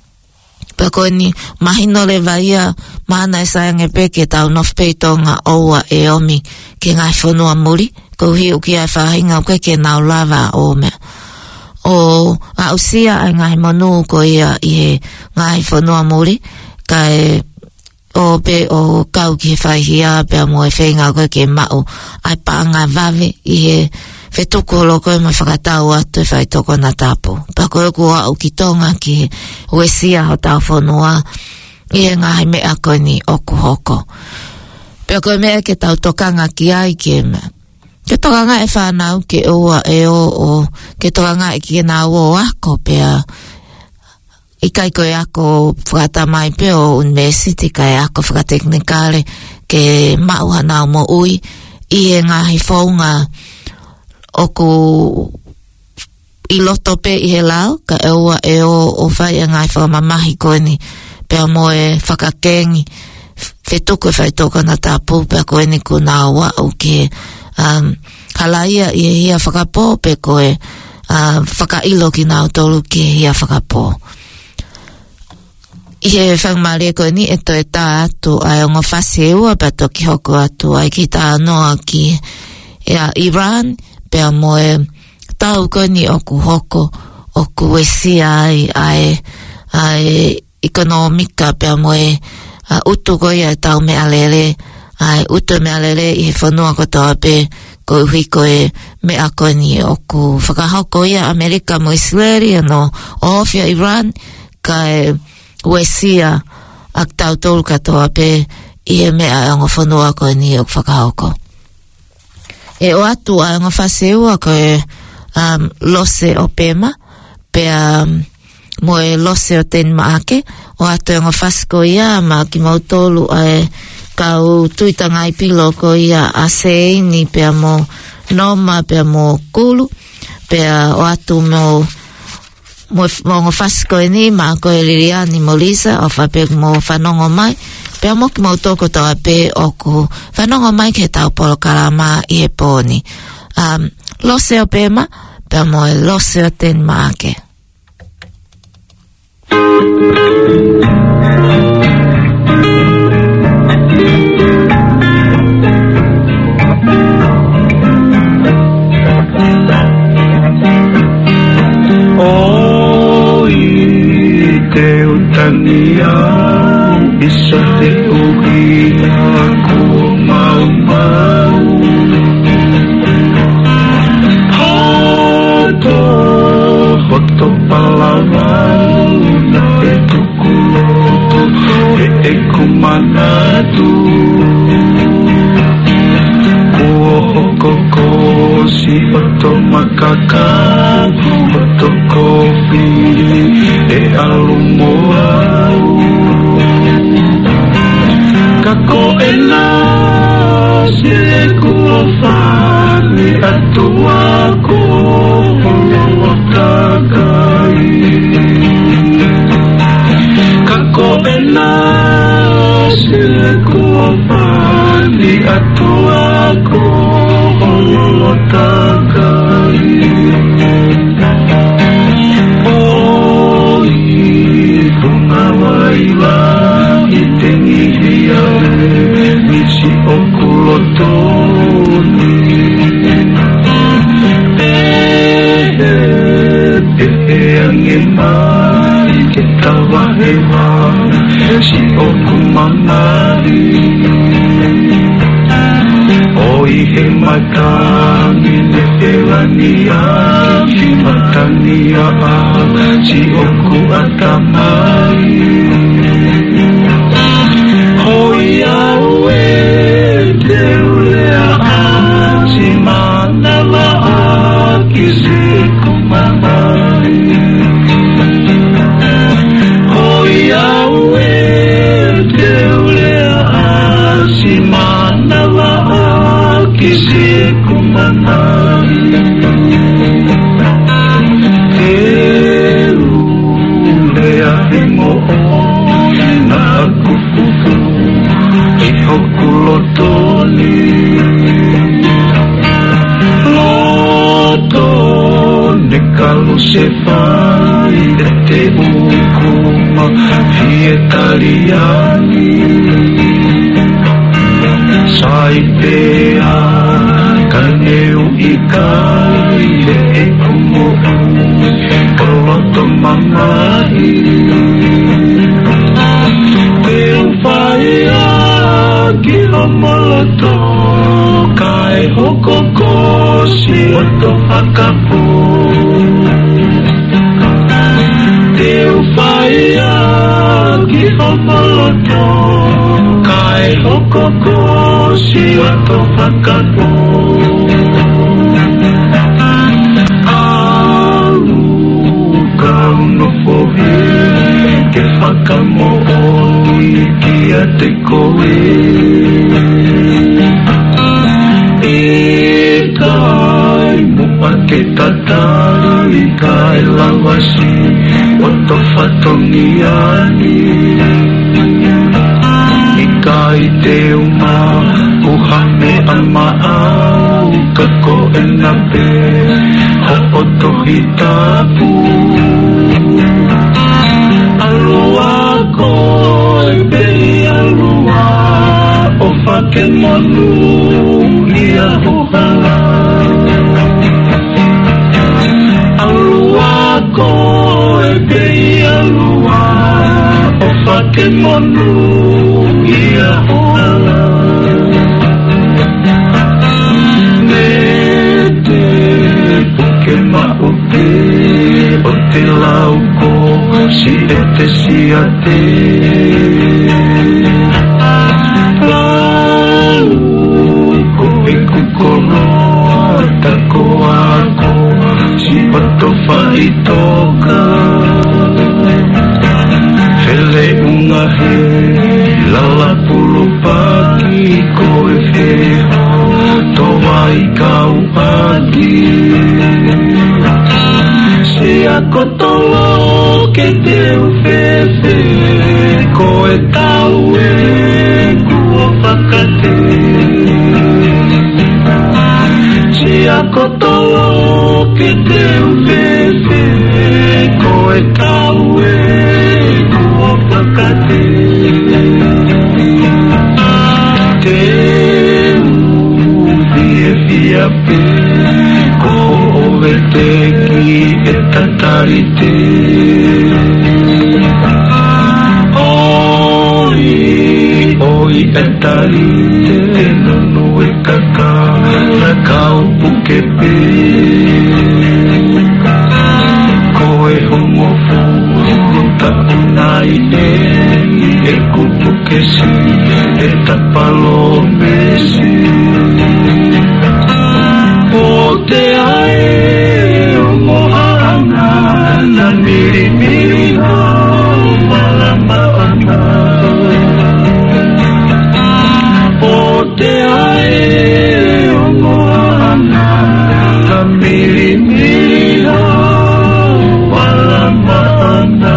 pea koe ni mahino le vaia mahana e sayange pe ke tau nofpei tonga oua e omi ke ngai whanua muri ko hiu ki ai whahinga koe ke nau lava o mea o a usia ai ngai manu ko ia i he ngai whanua muri kai o pe o kau ki whai hia pe mo e whenga koe ke mau ai paanga vave i he whetuku loko e ma whakatau atu e whai toko na tapu pa koe kua au ki tonga ki uesia ho tau whanua i he ngai mea koe ni oku hoko pe koe mea ke tau tokanga ki ai ke mea ke tokanga e whanau ke ua e o o ke tokanga e ki nā o ako pea i kai koe ako whakata mai pe o university kai ako whakateknikare ke mauhana mo ui i e ngahi whaunga o ku i loto pe i he lau ka eua e o o whai a ngai whamamahi koe ni pea mo e whakakengi whetoko e whaitoka na tāpū pea koe ni ku nā wa o ke um, halaia i e hia whakapō pe koe uh, whakailo ki nā tolu ki e hia whakapō. I he whangmare koe ni e to e tā atu ai o ngā whase ua pea to ki hoko atu ai ki tā noa ki e Iran pea mo e tau koe ni o ku hoko o ku wesia ai ai ai ekonomika pea mo e uh, utu koe e tau me alele ai utu me alele i he whanua ko toa pe ko hui koe me a koe ni o ku whakahoko ia Amerika mo Israeli no o ofia Iran ka e wesia ak tau tolu katoa pe i e mea ango whanua koe ni o whakahoko. E o atu a ango whaseua koe um, lose o pema pe um, mo e lose o ten maake o atu ango whasko ia ma ki mautolu a e kau tuitanga i pilo ko ia a seini pe mo noma pe mo kulu pe o atu mo mo mo fasko ni ma ko Liliani Molisa o fa pe mo fanongo mai pe mo ki mo toko to pe o ku fanongo mai ke tau polo kalama i e poni um lose o pema pe mo lose o ten maake Teu tania bisa te uhi aku mau mau hoto hoto palavau na etu kuloto e e kumanatu kuohoko kosi hoto makaka hoto kofi e alumoau kako ela se kuofani atuako holotakai kako ela se kuofani atuako holotakai Waila itengi hiare misi okulotoni eh eh angimai kita wahewa si okumamari oi he matami ne elania si matania si oku atamai oi awe teulea si manala kisi kumamai oi awe teulea si manala kisi kumamai teulea himo na kufufu ihokulotoni loto ne kalu se fai te ukuma fietaliani saipea kaneu ikai e kumo loto mamai teu faia ki homoloto kai hokoko si oto hakapu teu faia ki homoloto kai hokoko si oto hakapu alu kau no fohi ke whakamo'oni ki a te koe uhame amaau kako enape ho'oto hitapu alua koe bei alua o whake monu ia hohala alua koe bei alua o whake monu ia hohala me te puke maupe o te lauko si e te si a te lau ko i kukoroa tako ako si o to whaitoka hele unga he lala pulu paki ko e wheha to wai kau aki si a kotolo ke te uwhewhe ko e tau e kua whakate si a kotolo ke te uwhewhe ko e tau e kua whakate te uwi e whiape ko ove te ki e tatarite oi oi e tarite nonu e kaka na kau puke pe ko e homo fu ta unai e e kupu ke si e tapalo mesi o te ae o mohana na miri miri no malama ana o te ae o mohana na miri miri no malama ana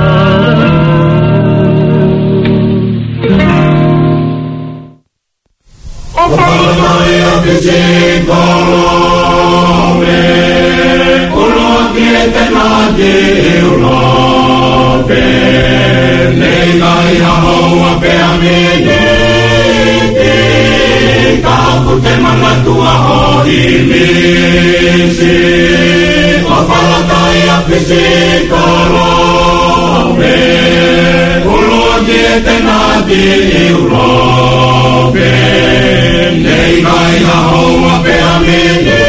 o palai a te kolome ulo kiete nade Europe nei kai haua pe amene ka pute mama tua ho imisi o palai a te kolome ulo kiete nade Europe nei kai haua pe amene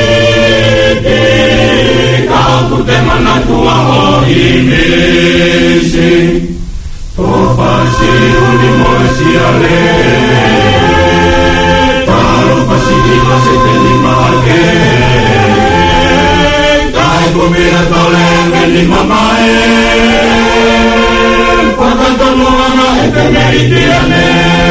te mana tua ho imisi o pasi uni mosi ale taro pasi ila se te lima ake kai kumira tole veni mamae pakanto luana e te meritiane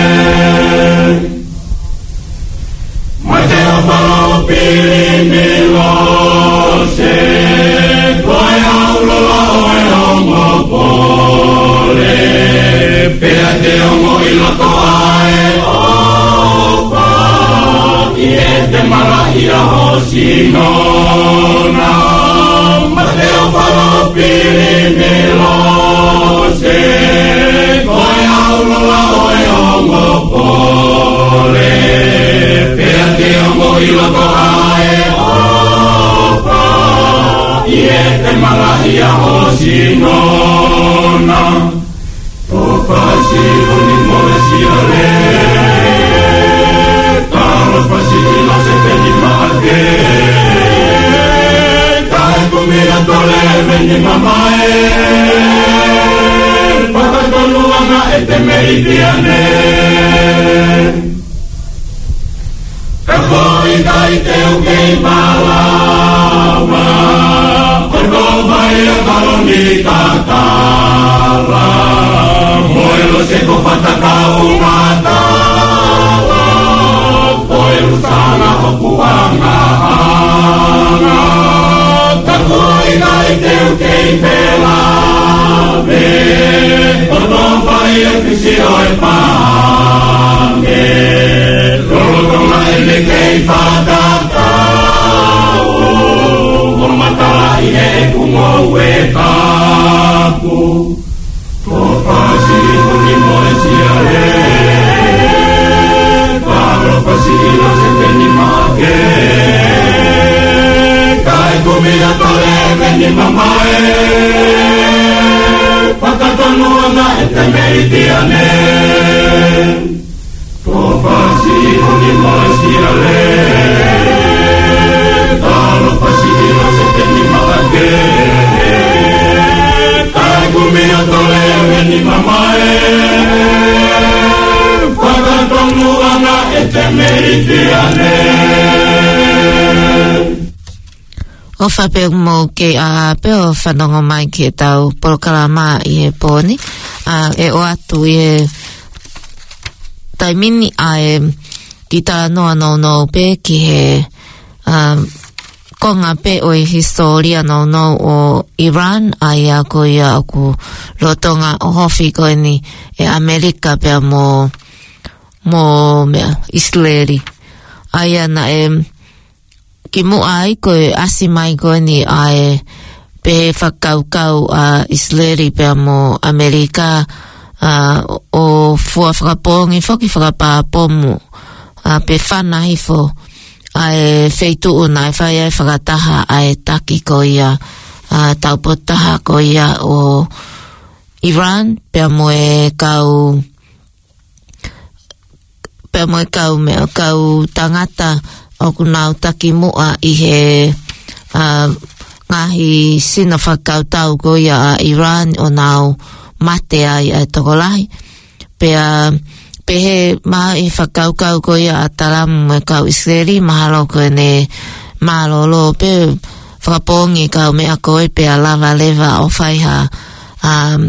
Mateo falo pirimilo se Koe aulo oe ongo pole Pea te ongo iloko ae opa I e te malahia hosinona Mateo falo pirimilo se Koe aulo oe ongo pole Pea te ongo iloko ae opa I e te malahia hosinona Topasi uni mosi ale Taro pasi ila se te lima ake Kai kumira tole veni mamae Pakato luanga e te meritiane Kakoi kai te ukei malawa Orgo vai a kaloni kakala Moelo seko fataka umatala Poelu sana hopuanga hanga Kakoi kai te ukei pelave Orgo vai a kisi oi pange Kumia tole veni mamae Whakatonua e te meritiane Tōpasi honi maisi ale Tālo pasi hira se te ni maake Tai kumia tole veni mamae Whakatonua e te meritiane O whape mo ke a pe o whanongo mai ke tau porokalama i e pōni a e o atu i e taimini a e ki tā noa no no pe ki he um, konga pe o i historia no no o Iran a i a ko i a ku rotonga o hofi ko ni e Amerika pe mo mo mea Isleri a i ana e ki mu ai ko asi mai ko ni ai pe whakaukau a uh, Isleri pe mo Amerika uh, o fua whakapongi whaki whakapapomu uh, pe whana hifo ai feitu unai whai ai whakataha ai taki ko ia uh, taupotaha ko ia o Iran pe mo e kau pe mo e kau me kau tangata o kunau taki mua i he uh, ngahi sina whakautau ko ia a Iran o nau mate ai ai tokolahi. Pea pehe maha i whakaukau ko ia a talamu me kau Isleri mahalo ko ne malolo pe whakapongi kau mea koe pea lava leva o whaiha um,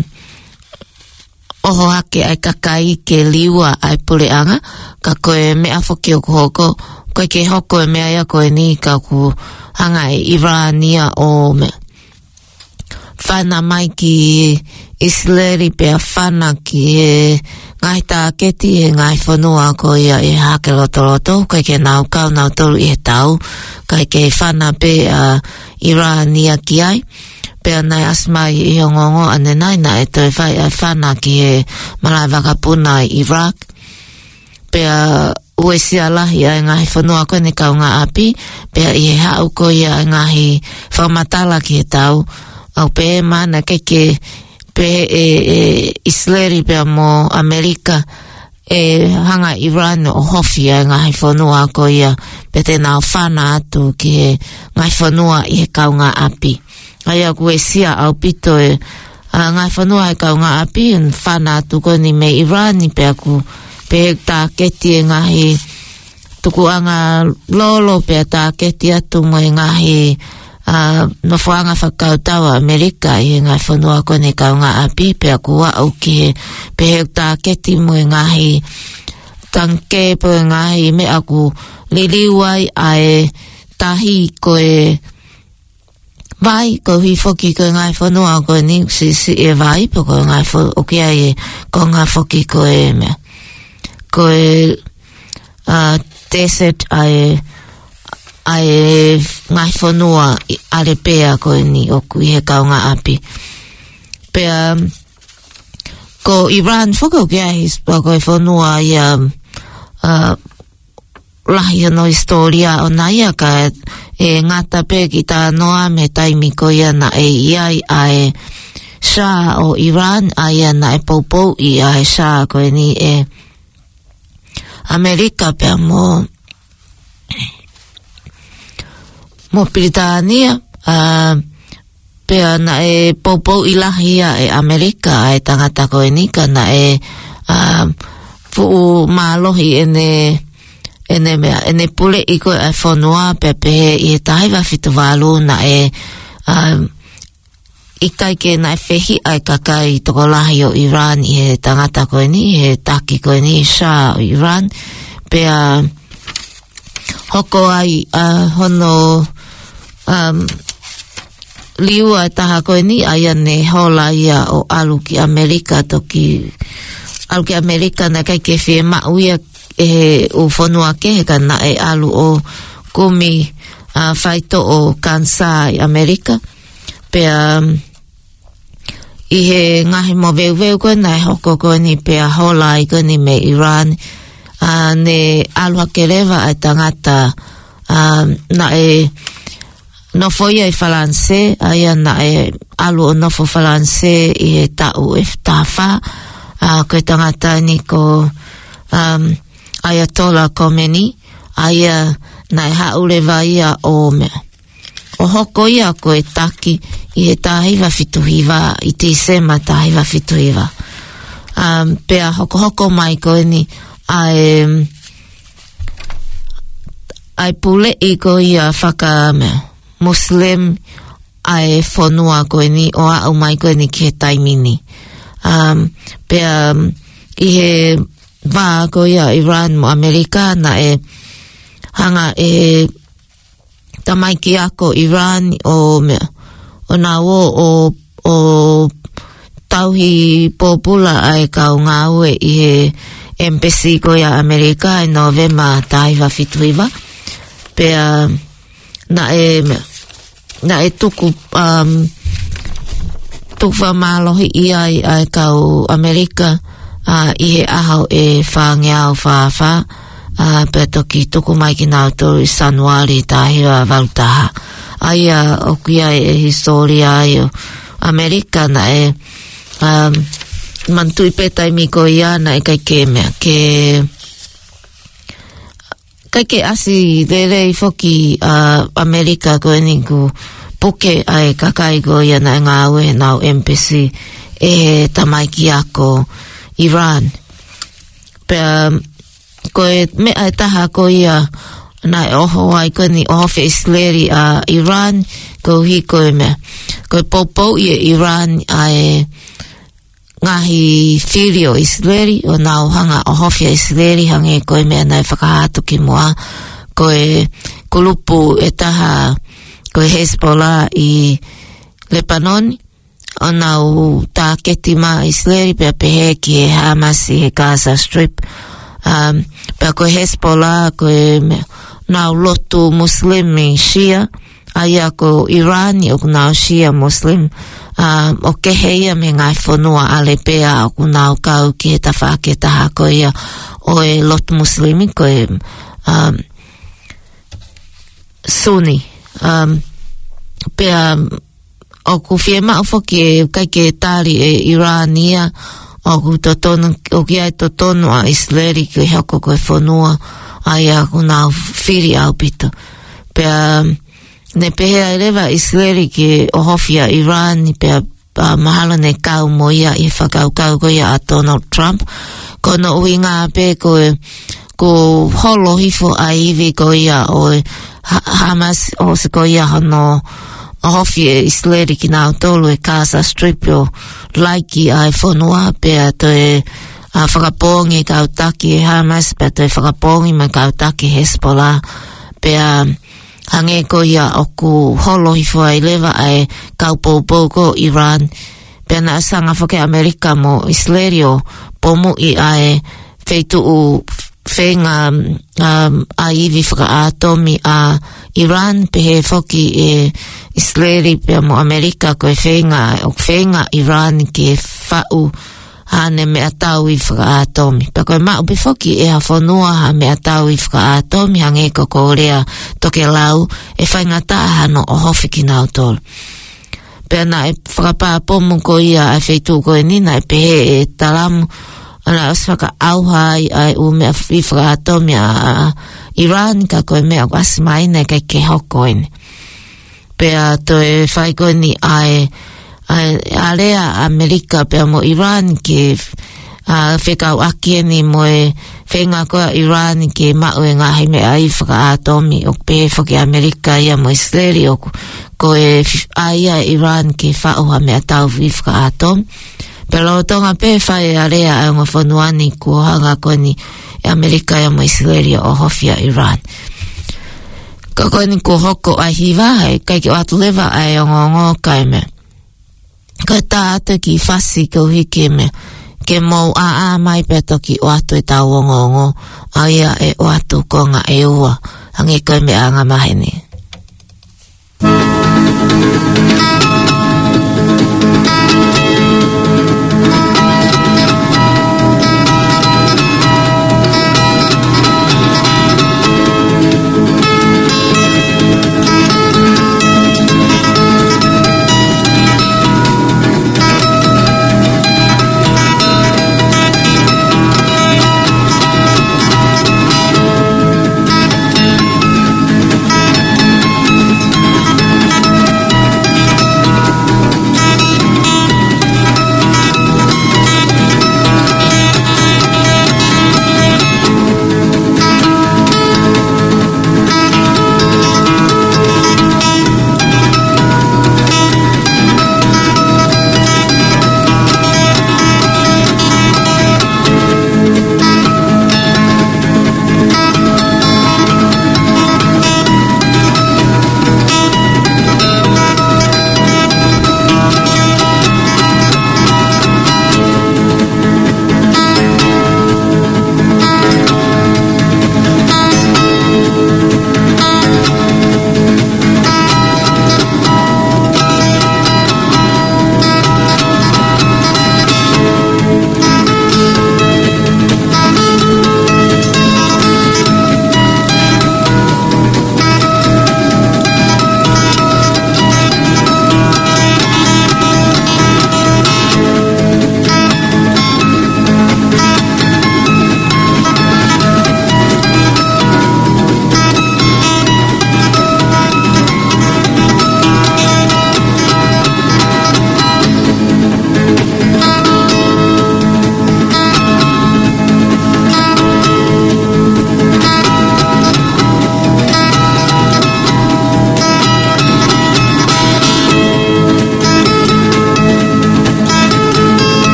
oho hake ai kakai ke liua ai puleanga ka koe mea whoki o kohoko koe ke hoko e mea ia koe ni ka ku hanga e Irania o me whana mai ki Isleri pea whana ki e ngai tā keti e ngai whanua ko ia e hake loto loto koe ke nau kau nau toru i he tau koe ke whana pe a uh, Irania ki ai pea nai asmai i hongongo ane nai na e toi whai a whana ki e malai wakapuna i Iraq pea ue si alahi a ngahi whanua koe ne kau ngā api, pea i he hau ko ia ngahi whamatala ki he tau, au pe mana keke pe e, e Isleri pea mo Amerika e hanga Iran o hofi a ngahi whanua ko ia, pe te nao whana atu ki he ngahi whanua i he kau ngā api. Aia ue sia au pito e a ngahi whanua e kau ngā api, un whana atu ko ni me Iran i pea ku pe tā keti e ngahi tuku anga lolo pe tā keti atu mo e ngahi uh, no whaanga whakautawa Amerika i ngai whanua kone kau ngā api pe aku wau ki he pe tā keti mo e ngahi tanke po e ngahi me aku liliwai ae tahi ko e vai ko hi foki ko ngai whanua ko ni si si e vai po ko ngai whanua o kia e ko ngai foki ko e mea ko e uh, desert ai ai ngai whanua are pea ko ni o kui he kau ngā api pea ko Iran whakau kia his pa ko e whanua i um, uh, lahi no historia o naia ka e ngata pe ki tā noa me taimi ko ia na e iai ai Shah o Iran ai na e poupou i ai Shah ko ni e Amerika pea mo mo Britania uh, pea na e poupou ilahia e Amerika e tangata koe ni ka na e uh, fuu malohi ene ene mea ene pule iko e whanua pea pehe i e tahiwa fitu walu na e uh, ikai ke na e whehi ai kakai toko lahi o Iran i he tangata koe ni, he taki koe ni, Shah o Iran, pea hoko ai uh, hono um, liua taha koe ni, aia ne hola ia o alu ki Amerika toki, alu ki Amerika na kai ke whi mauia e o whanua ke he ka na e alu o kumi uh, whaito o Kansai Amerika, pea um, i he ngahi mo veu veu koe nai hoko koe ni pea hola i koe ni me Iran uh, ne alua ke rewa ai tangata uh, na e no foi ai falanse ai ana e alu no fo falanse e tau e tafa a ko tangata ni ko um Ayatollah Khomeini ai na ha ule vai a o me o hoko ia ko e taki i he tahiwa fituhiwa i te sema tahiwa fituhiwa um pea hoko hoko mai ko ni ai ai pule i ko ia whaka me Muslim ai whanua koe ni o au mai koe ni ki he taimini. Um, pea um, i he wā koe ia Iran mo Amerika na e hanga e tamai ki ako Iran o mea o nā o o, o tauhi popula ai kau ngāue i he embassy koe ia Amerika e novema taiwa fituiwa. Pea na e mea na e tuku um, tuku whamalohi i ai ai kau Amerika uh, i he ahau e whangeau whawha uh, pe toki tuku mai ki nau tori Sanuari tahira valutaha ai a uh, okia e historia ai o Amerika na e um, mantui petai miko ia na e kai ke mea ke kai ke asi lele i foki uh, Amerika koe ni ku puke ai kakai ko ia na ngā ue nau embassy e tamai ki ako Iran. Pea koe me ai taha ko ia na e oho ai koe ni oho fe isleri a Iran ko hi koe me. Koe popo i Iran ai ngahi whirio isleri o nau hanga o hofia isleri hange koe mea nai whakahatu ki mua koe kulupu e taha koe Hezbollah i Lebanon o nau tā ketima isleri pia pehe ki he Hamas i he Gaza Strip um, pia koe Hezbollah koe mea nau lotu Muslim i Shia aia ko Iran i o nau Shia Muslim Um, o ke heia me ngai whanua ale pea o kunau kau ki he ta whake taha ko ia o e lot muslimi ko e um, Sunni um, pea o ku fie mao whoki e kai ke tari e Irania o ku totonu o ki ai totonu a Isleri ki hoko ko e whanua ai a kunau whiri au pito pea ne pehea elewa Isleri ki o hofia Iran ni pea uh, mahalo ne kau mo ia i whakau kau ko ia a Donald Trump kono ui ngā pe ko e ko holo hifo a iwi ko ia o ha Hamas o se ko ia hano o hofia Isleri ki nau tolu e Gaza Strip o laiki ai whanua pea to e a whakapongi kau taki e Hamas pea to e whakapongi ma kau taki Hezbollah pea hange ko ia oku holo hifo ai lewa ai kaupou ko Iran pena sanga whake Amerika mo Islerio pomu i ai feitu u whenga um, a iwi whaka atomi a Iran pehe whoki e Isleri pia mo Amerika ko e whenga o whenga Iran ki e whau hane me atau i whaka atomi. Pa koe mau pe whoki e ha whanua ha me atau i whaka atomi hange ko korea toke lau e whaingata hano o hofi ki nau tolu. Pea na e whakapaa pomu ko ia a wheitu ko e nina e pehe e talamu ana os whaka auha ai u me a i whaka atomi a Iran ka koe mea wasi maina kai ke hoko ene. Pea to e whai koe ni ai a rea Amerika pea mo Iran ke uh, whekau aki ni mo e whenga koa Iran ke mau e ngahi me ai whaka atomi o pe whake Amerika ia mo Isleri o ko e aia Iran ke whauha me atau i whaka atomi pero tonga pe whai a rea a ngā whanuani ko hanga koe ni Amerika ia mo Isleri o hofia Iran ka koe ni ko hoko a hiwa hai kai ki o atu lewa ai o ngongo kai me ka tāta ki whasi ko hike me ke mou a a mai peto ki o atu e tau o ngongo aia e o atu ko ngā e ua hangi koe me a ngā mahene.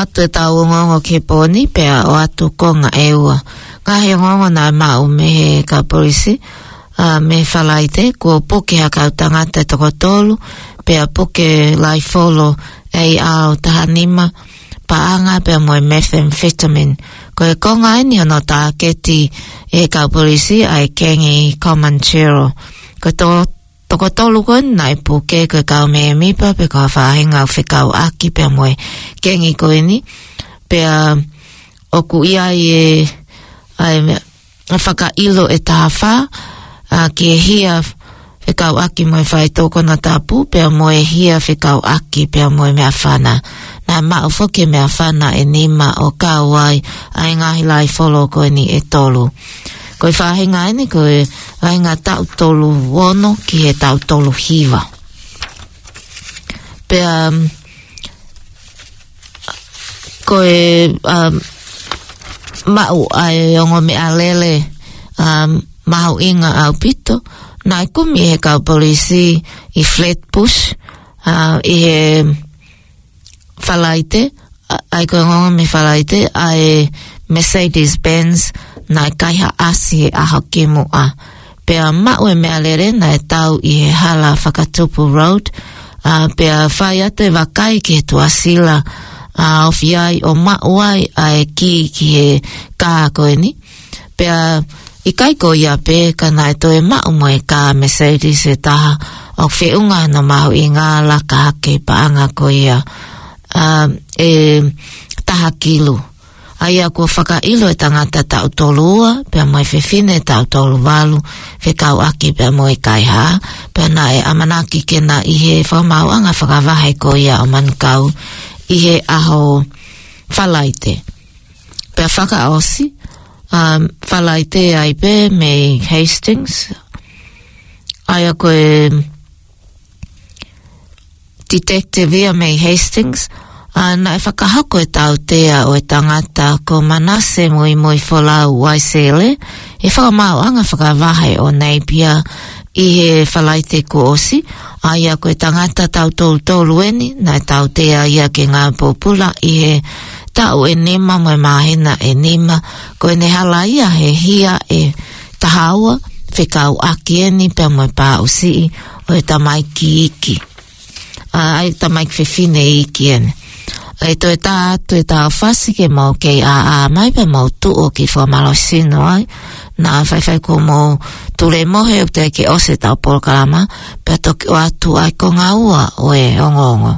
atu e tau ngongo ke poni, pea o atu konga eua. Ngahi ngongo nai mau me he ka polisi, uh, me whalaite, kua poke haka tangata e toko tolu, pea poke lai folo ei ao tahanima, paanga pea moe methamphetamine. Ko e konga eni ono tā keti e ka polisi ai kengi Comanchero. Ko to toko tolu koen nai puke ko kau mea mipa pe kua whahinga o whikau aki pea moe kengi koeni. Pea oku ia i e ai whaka ilo e tāwha a ki e hia whikau aki moe whai toko na tāpu pea moe hia whikau aki pea moe mea whana. Nā mao whoke mea whana e nima o kauai ai ngahi lai wholo koeni e tolu. Koe whahinga eni koe whahinga tau tolu wono ki he tau tolu hiwa. Pea um, koe um, mau ai ongo me alele um, mahu inga au pito nai kumi he kau polisi i Flatbush uh, i he whalaite ai koe ngongo me whalaite ai Mercedes Benz nai kaiha asi e aha ke mua. Pea mau e mea lere nai tau i he hala Whakatupu Road. Uh, pea whai ate wakai ki he tuasila uh, ofi ai o mau ai ai ki ki he kā koe ni. Pea i kai ko ia pe ka nai to e mau mo e kā Mercedes e taha o whiunga na mahu i ngā laka hake paanga ko ia uh, e taha kilu. Aia kua whakailo e tangata tau tolua, pea mai whewhine tau tolu walu, whekau aki pea moe kai haa, pea na e amanaki ke na i he whamauanga whakawahe ko ia o mankau, i he aho whalaite. Pea whakaosi, um, whalaite ai pe me Hastings, aia koe detective ia me Hastings, ana uh, e whakahako e tau tea o e tangata ko manase moi moi wholau waisele e whakamau anga whakawahe o Napier i he whalaite ko osi aia ko e tangata tau tolu tolu eni na e tau tea ia ke ngā popula i he tau e nima mo e mahena e nima ko e ne hala ia he hia e tahaua whekau aki eni pia mo e pā usi o e tamai ki iki uh, ai tamai ki whiwhine iki eni. E to e tā, to e tā whasi ke mau kei a a mai pe mau tu o ki whamalo sino ai. Nā whai whai ko mau tule mohe o te ke ose tau polkarama, pe toki o atu ai ko ngā ua o e ongo ongo.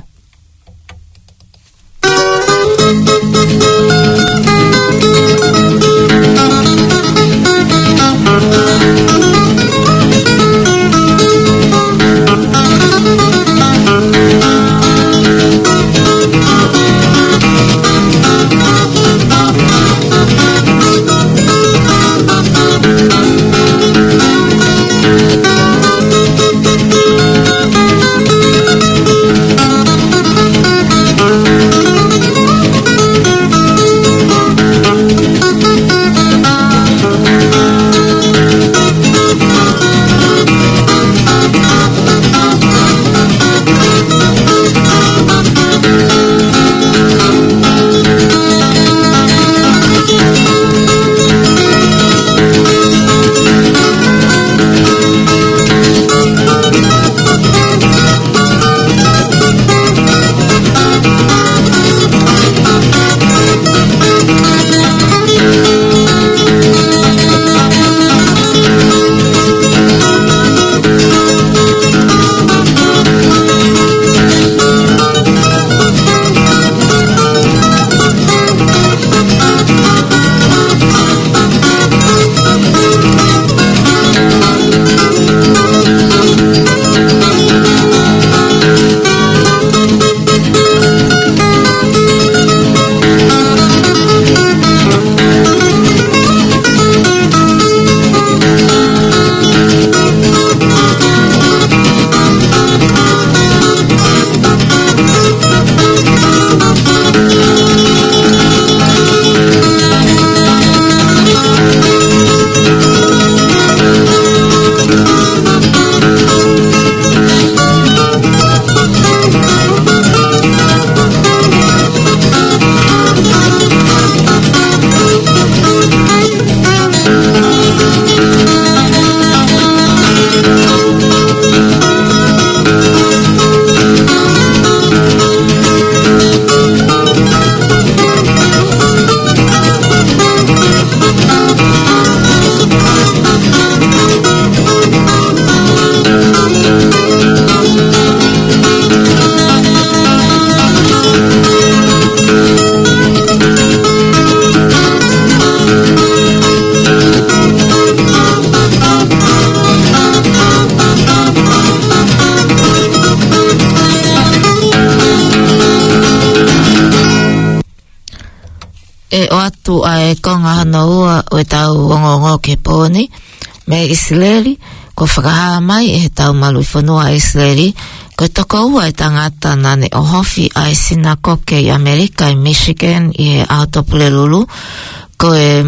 e o atu a e konga hana ua o e tau ongongo ke pōni me Isileli ko whakaha mai e tau malu i whanua Isileli ko toko ua e tangata nane o hofi a e sinakoke i Amerika i Michigan i e Aotopulelulu ko e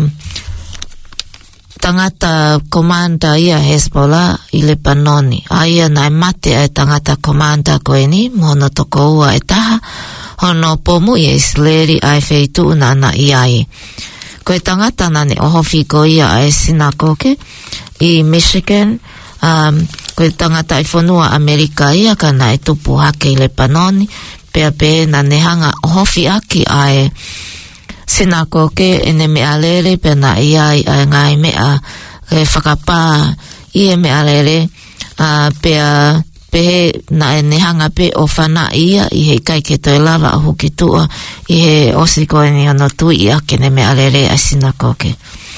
tangata komanda ia Hezbollah i Lebanoni a ia nai mate a e tangata komanda ko e ni mono toko ua e taha hono pomu i Isileli ai feitu nana i ai. Ko e tangata nane o hofi ko ia ai sinakoke i Michigan, um, ko e tangata i whanua Amerika ia ka na e tupu hake i Lebanoni, pea pe nane hanga o hofi aki ai sinakoke e ne mea lere pe na i ai ai ngai mea e whakapā i e mea lere uh, pea pe na e nehanga pe o whana ia i he kai ke toi lava a huki tua i he osi koe ni ano tui i ake ne mea lere a sinakoke.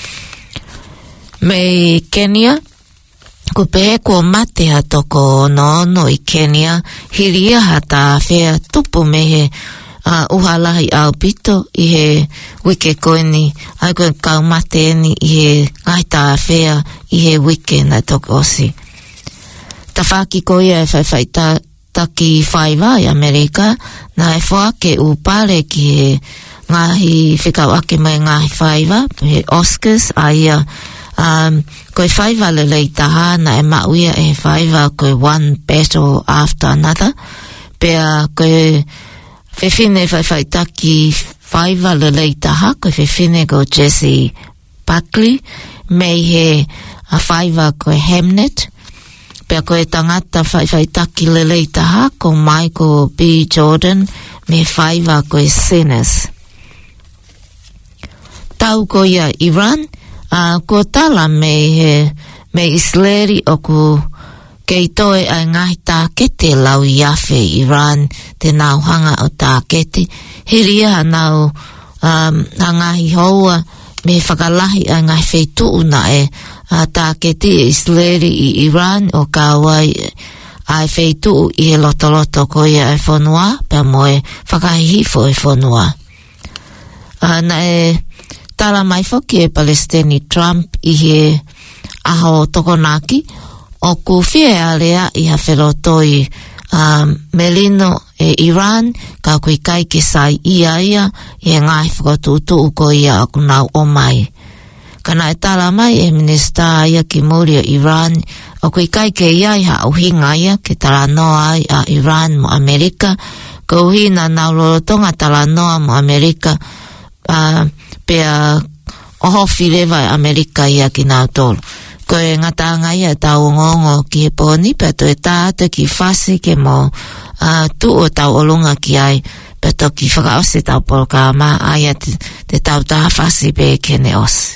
Me Kenya, ko pehe ko mate ha toko no no i Kenya, hiria ha tā whea tupu me he uh, uhalahi au pito i he wike koe ni, ai koe kau mate ni i he ngai tā whea i he wike na toko osi. Ta whaki ko ia e whai ta, taki whaiwa i Amerika, na e whake upare ki he ngahi whikau ake mai ngahi whaiwa, he Oscars, a ia, um, koe whaiwa le lei taha, na e mauia e whaiwa koe one battle after another, pea koe whewhine whai whai taki whaiwa le lei taha, koe whewhine ko Jesse Buckley, mei he a whaiwa koe Hamnet, pea koe tangata whai whai taki lelei taha ko Michael B. Jordan me whaiwa koe Sinners. Tau ko ia Iran, uh, ko tala me he, me Isileli o ku kei toe ai ngahi tākete lau i awhi Iran te nau hanga o tākete. Hiria nau um, hangahi hoa me whakalahi ai ngahi wheituu na e a tāketi e Isileli i Iran o kāwai ai wheituu i he lotoloto ko ia e whanua pia moe whakahihifo e whanua. Uh, na e tala mai whoki e Palestini Trump i he aho tokonaki o ku whie alea i ha whelotoi um, Melino e Iran ka kui kai ke sai ia ia i he ngai whakatutu ko ia aku nau o mai. Kana e tala mai e minista ia ki muri o Iran o kui kai ke ia i ha uhinga ia ke tala noa ai a Iran mo Amerika ko uhi na naulolotonga tala noa mo Amerika uh, pea oho filewa e Amerika ia ki nau tolu. Ko e ngatanga ia tau ngongo ki he poni pea to e tāte ki whasi ke mo uh, tu o tau olunga ki ai pea to ki whakaose tau polka ma aia te, te tau taha whasi pe kene osi.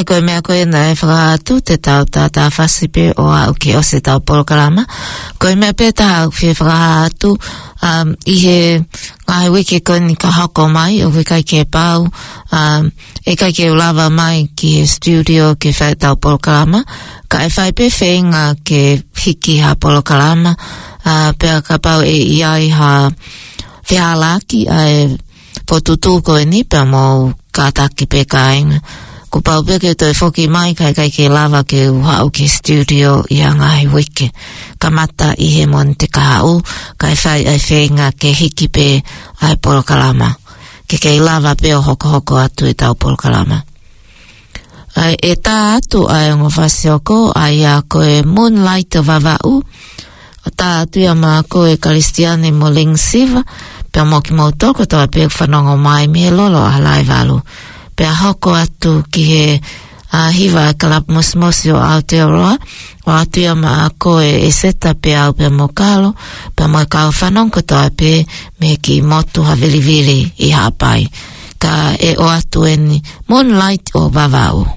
koe mea koe na e whakātu te tau tā tā whasipe o au ki o se tau polokalama. Koe mea pe tā au whie whakātu um, i he ngahe wiki koe ni ka hako mai o kai ke pau um, e kai ke ulawa mai ki he studio ki whai tau polokalama. Ka e whai pe whenga ke hiki ha polokalama uh, pe ka pau e iai ha whihalaki a e potutu koe ni pe mo kātaki pe kāinga. Ko pau peke toi whoki mai kai kai ke lava ke uhau ke studio i a ngahi wiki. Ka mata i he mon te kahau, kai whai ai whenga ke hiki pe ai polokalama. Ke kei lava pe o hoko hoko atu e tau polokalama. Ai, e tā atu ai o ngawhasioko ai a koe Moonlight o Vavau. O tā atu ia maa koe Kalistiane mo Ling Siva. Pea moki mo toko toa pe whanongo mai me lolo a lai valu. Pea hoko atu ki he uh, hiwa kalap mosmosi o Aotearoa. O atu ia maa koe e seta pe au pe mokalo. Pea mo kau whanongo toa pe me ki motu havelivili i hapai. Ka e o atu eni Moonlight o Vavau.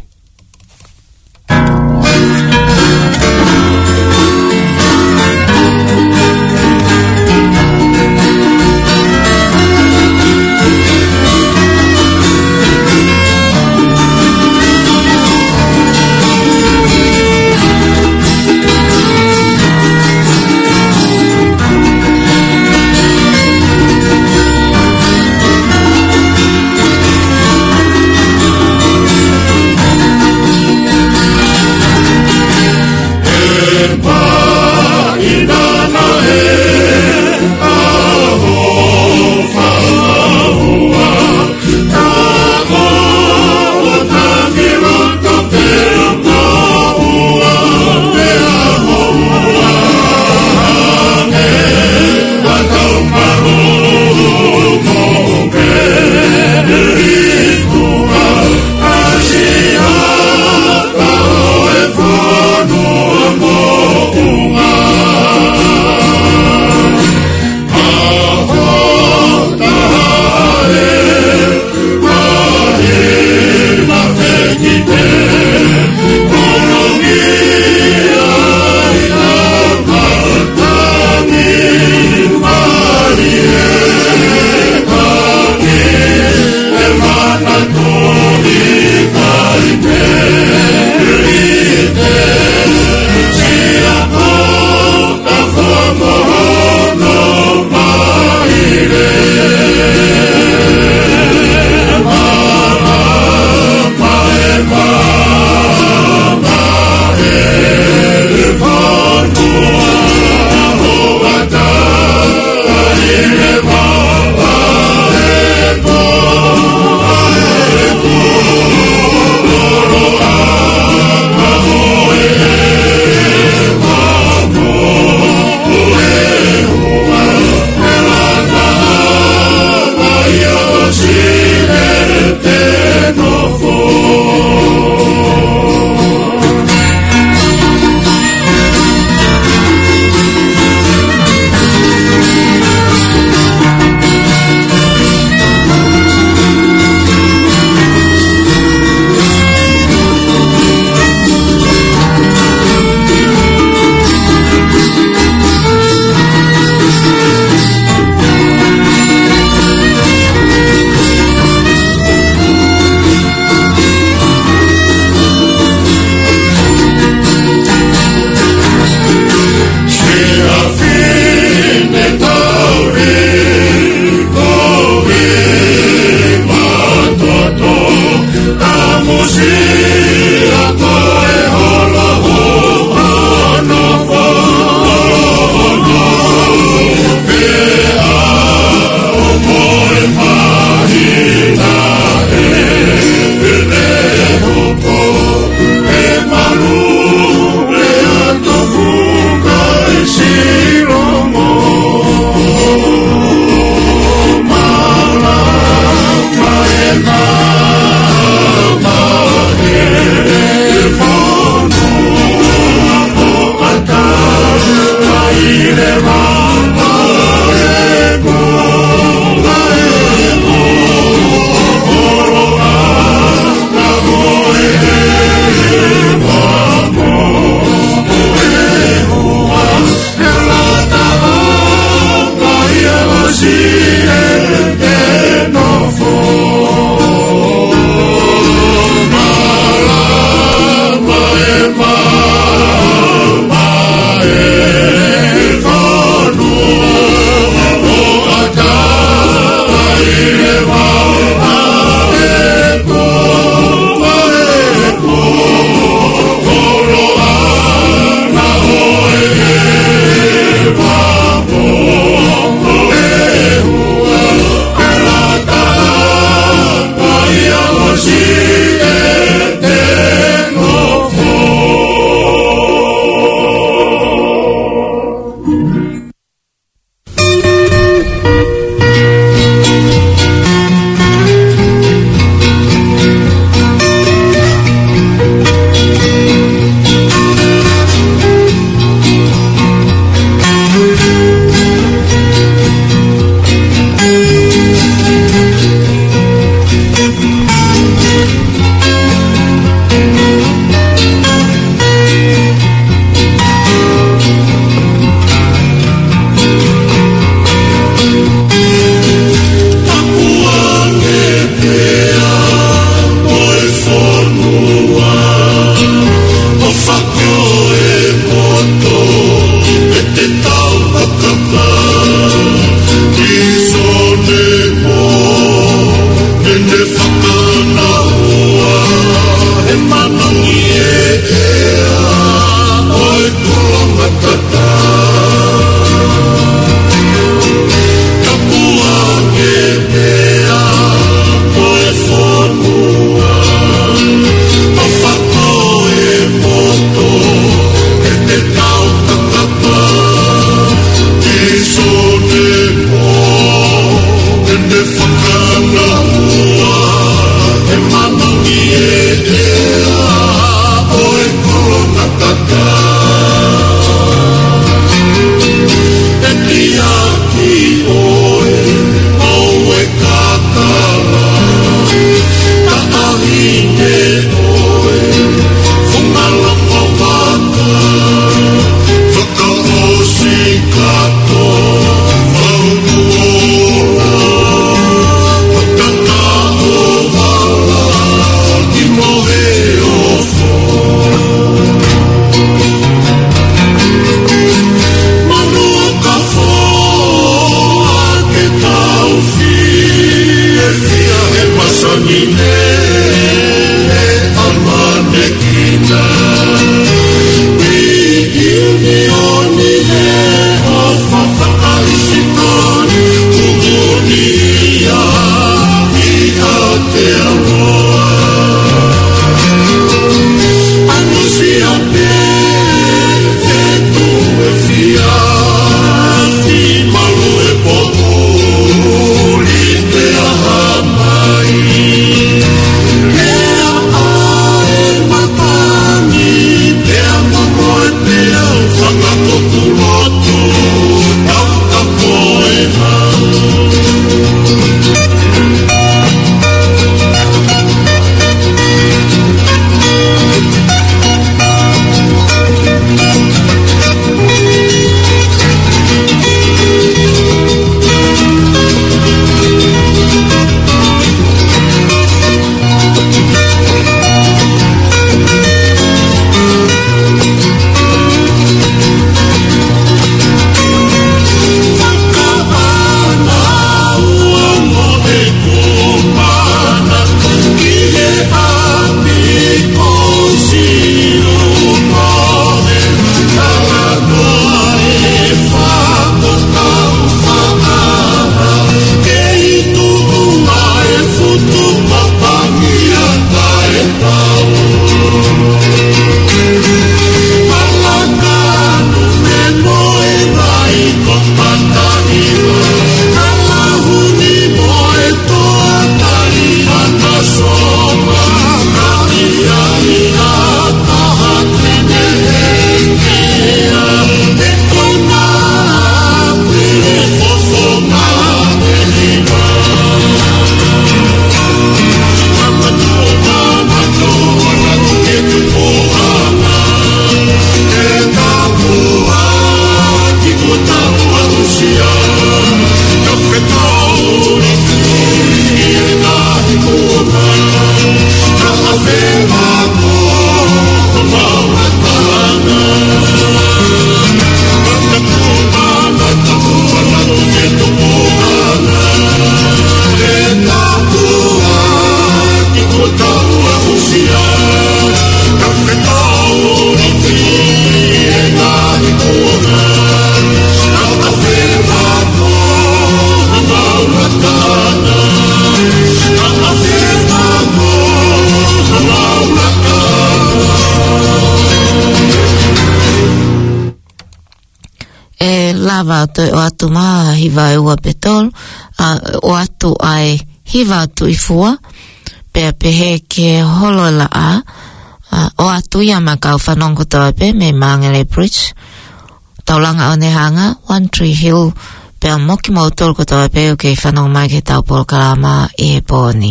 lava to o atu maa hiva e ua petol, uh, o atu ai hiva atu i fua, pea pehe ke holo la a, uh, o atu ia makau whanongo tawa pe, me Mangere Bridge, taulanga o ne hanga, One Tree Hill, pea moki mo tolu ko tawa pe, o ke whanongo mai ke tau polo kalama i he pōni.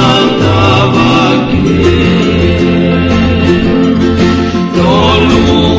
Lord.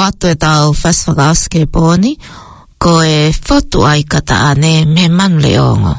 atu e tau whaswhakaske pōni, ko e whotu ai kata ane me manu le ongo.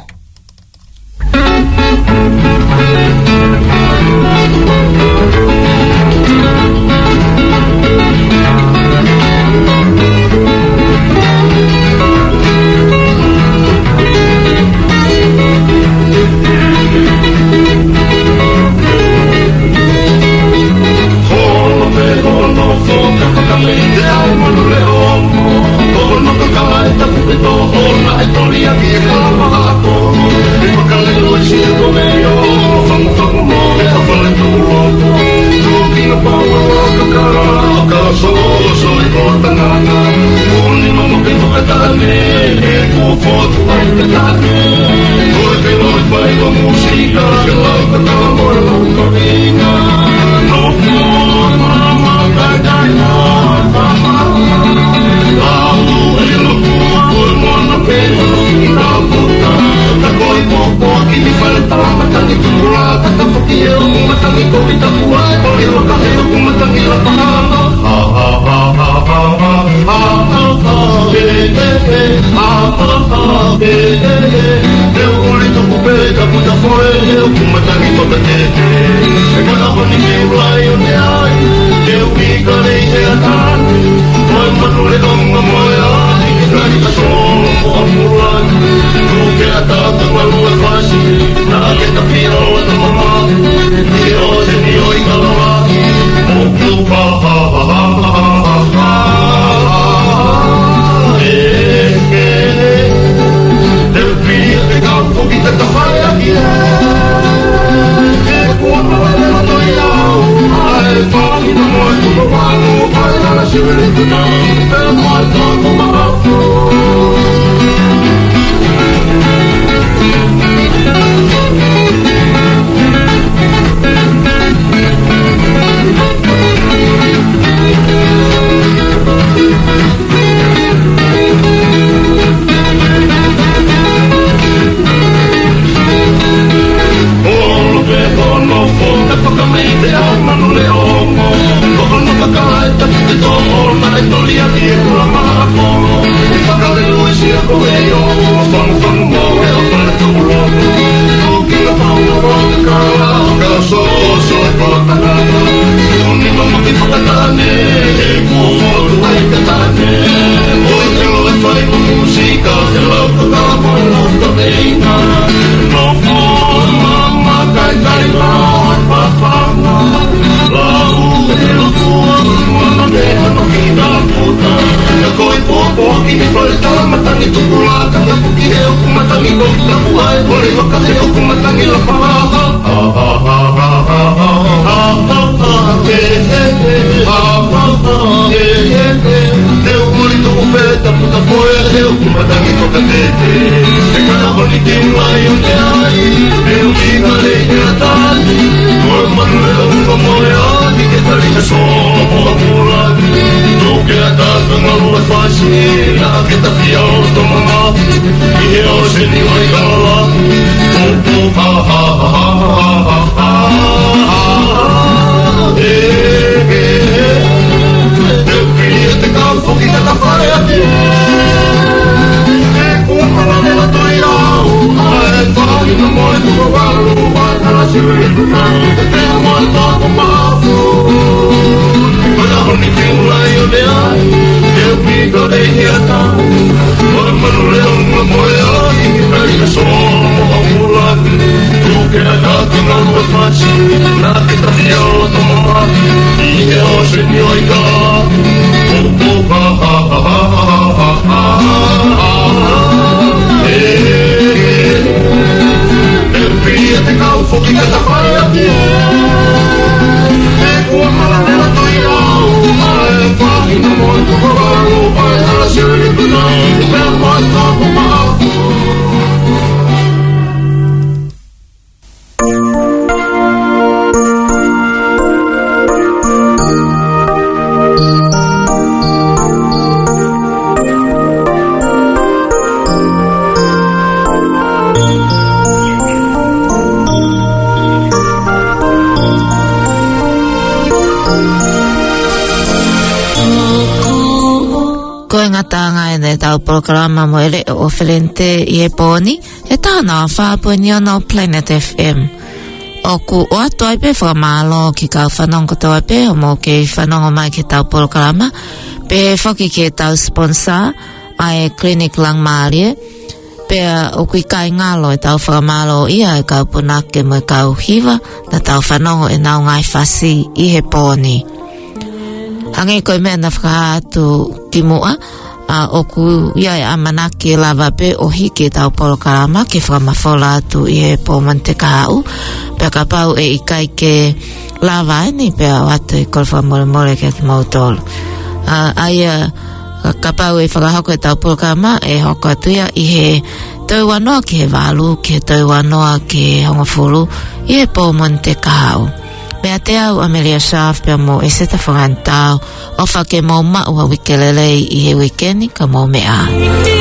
le tau programa mo ele o felente i e poni, e tāna whāpua ni ono Planet F M. O ku o atu ai pe whamalo ki kau whanongo tau ai pe, o mo ke whanongo mai ki tau programa, pe whaki ke tau sponsor, ai Clinic Lang Marie, pe o kui kai ngalo e tau whamalo ia e kau punake mo e kau hiva, na tau whanongo e nau ngai whasi i he poni. Hange koe mea na whakahatu ki mua, a uh, oku ia e amanaki e lava pe o hiki tau polokarama ke whamawhola atu i e po mante kahau, pe ka pau e ikai ke lava eni pe au atu i kolwha more more ke ki mautolo. Uh, aia ka pau e whakahoko e tau polokarama e hoko atu ia i he tau wanoa ke he walu, ke tau wanoa ke hongafuru i e po mante kahau. Mea te au Amelia Shaft pia mo e seta whangantau o whake mo mau a wikelelei i he wikeni ka mo mea.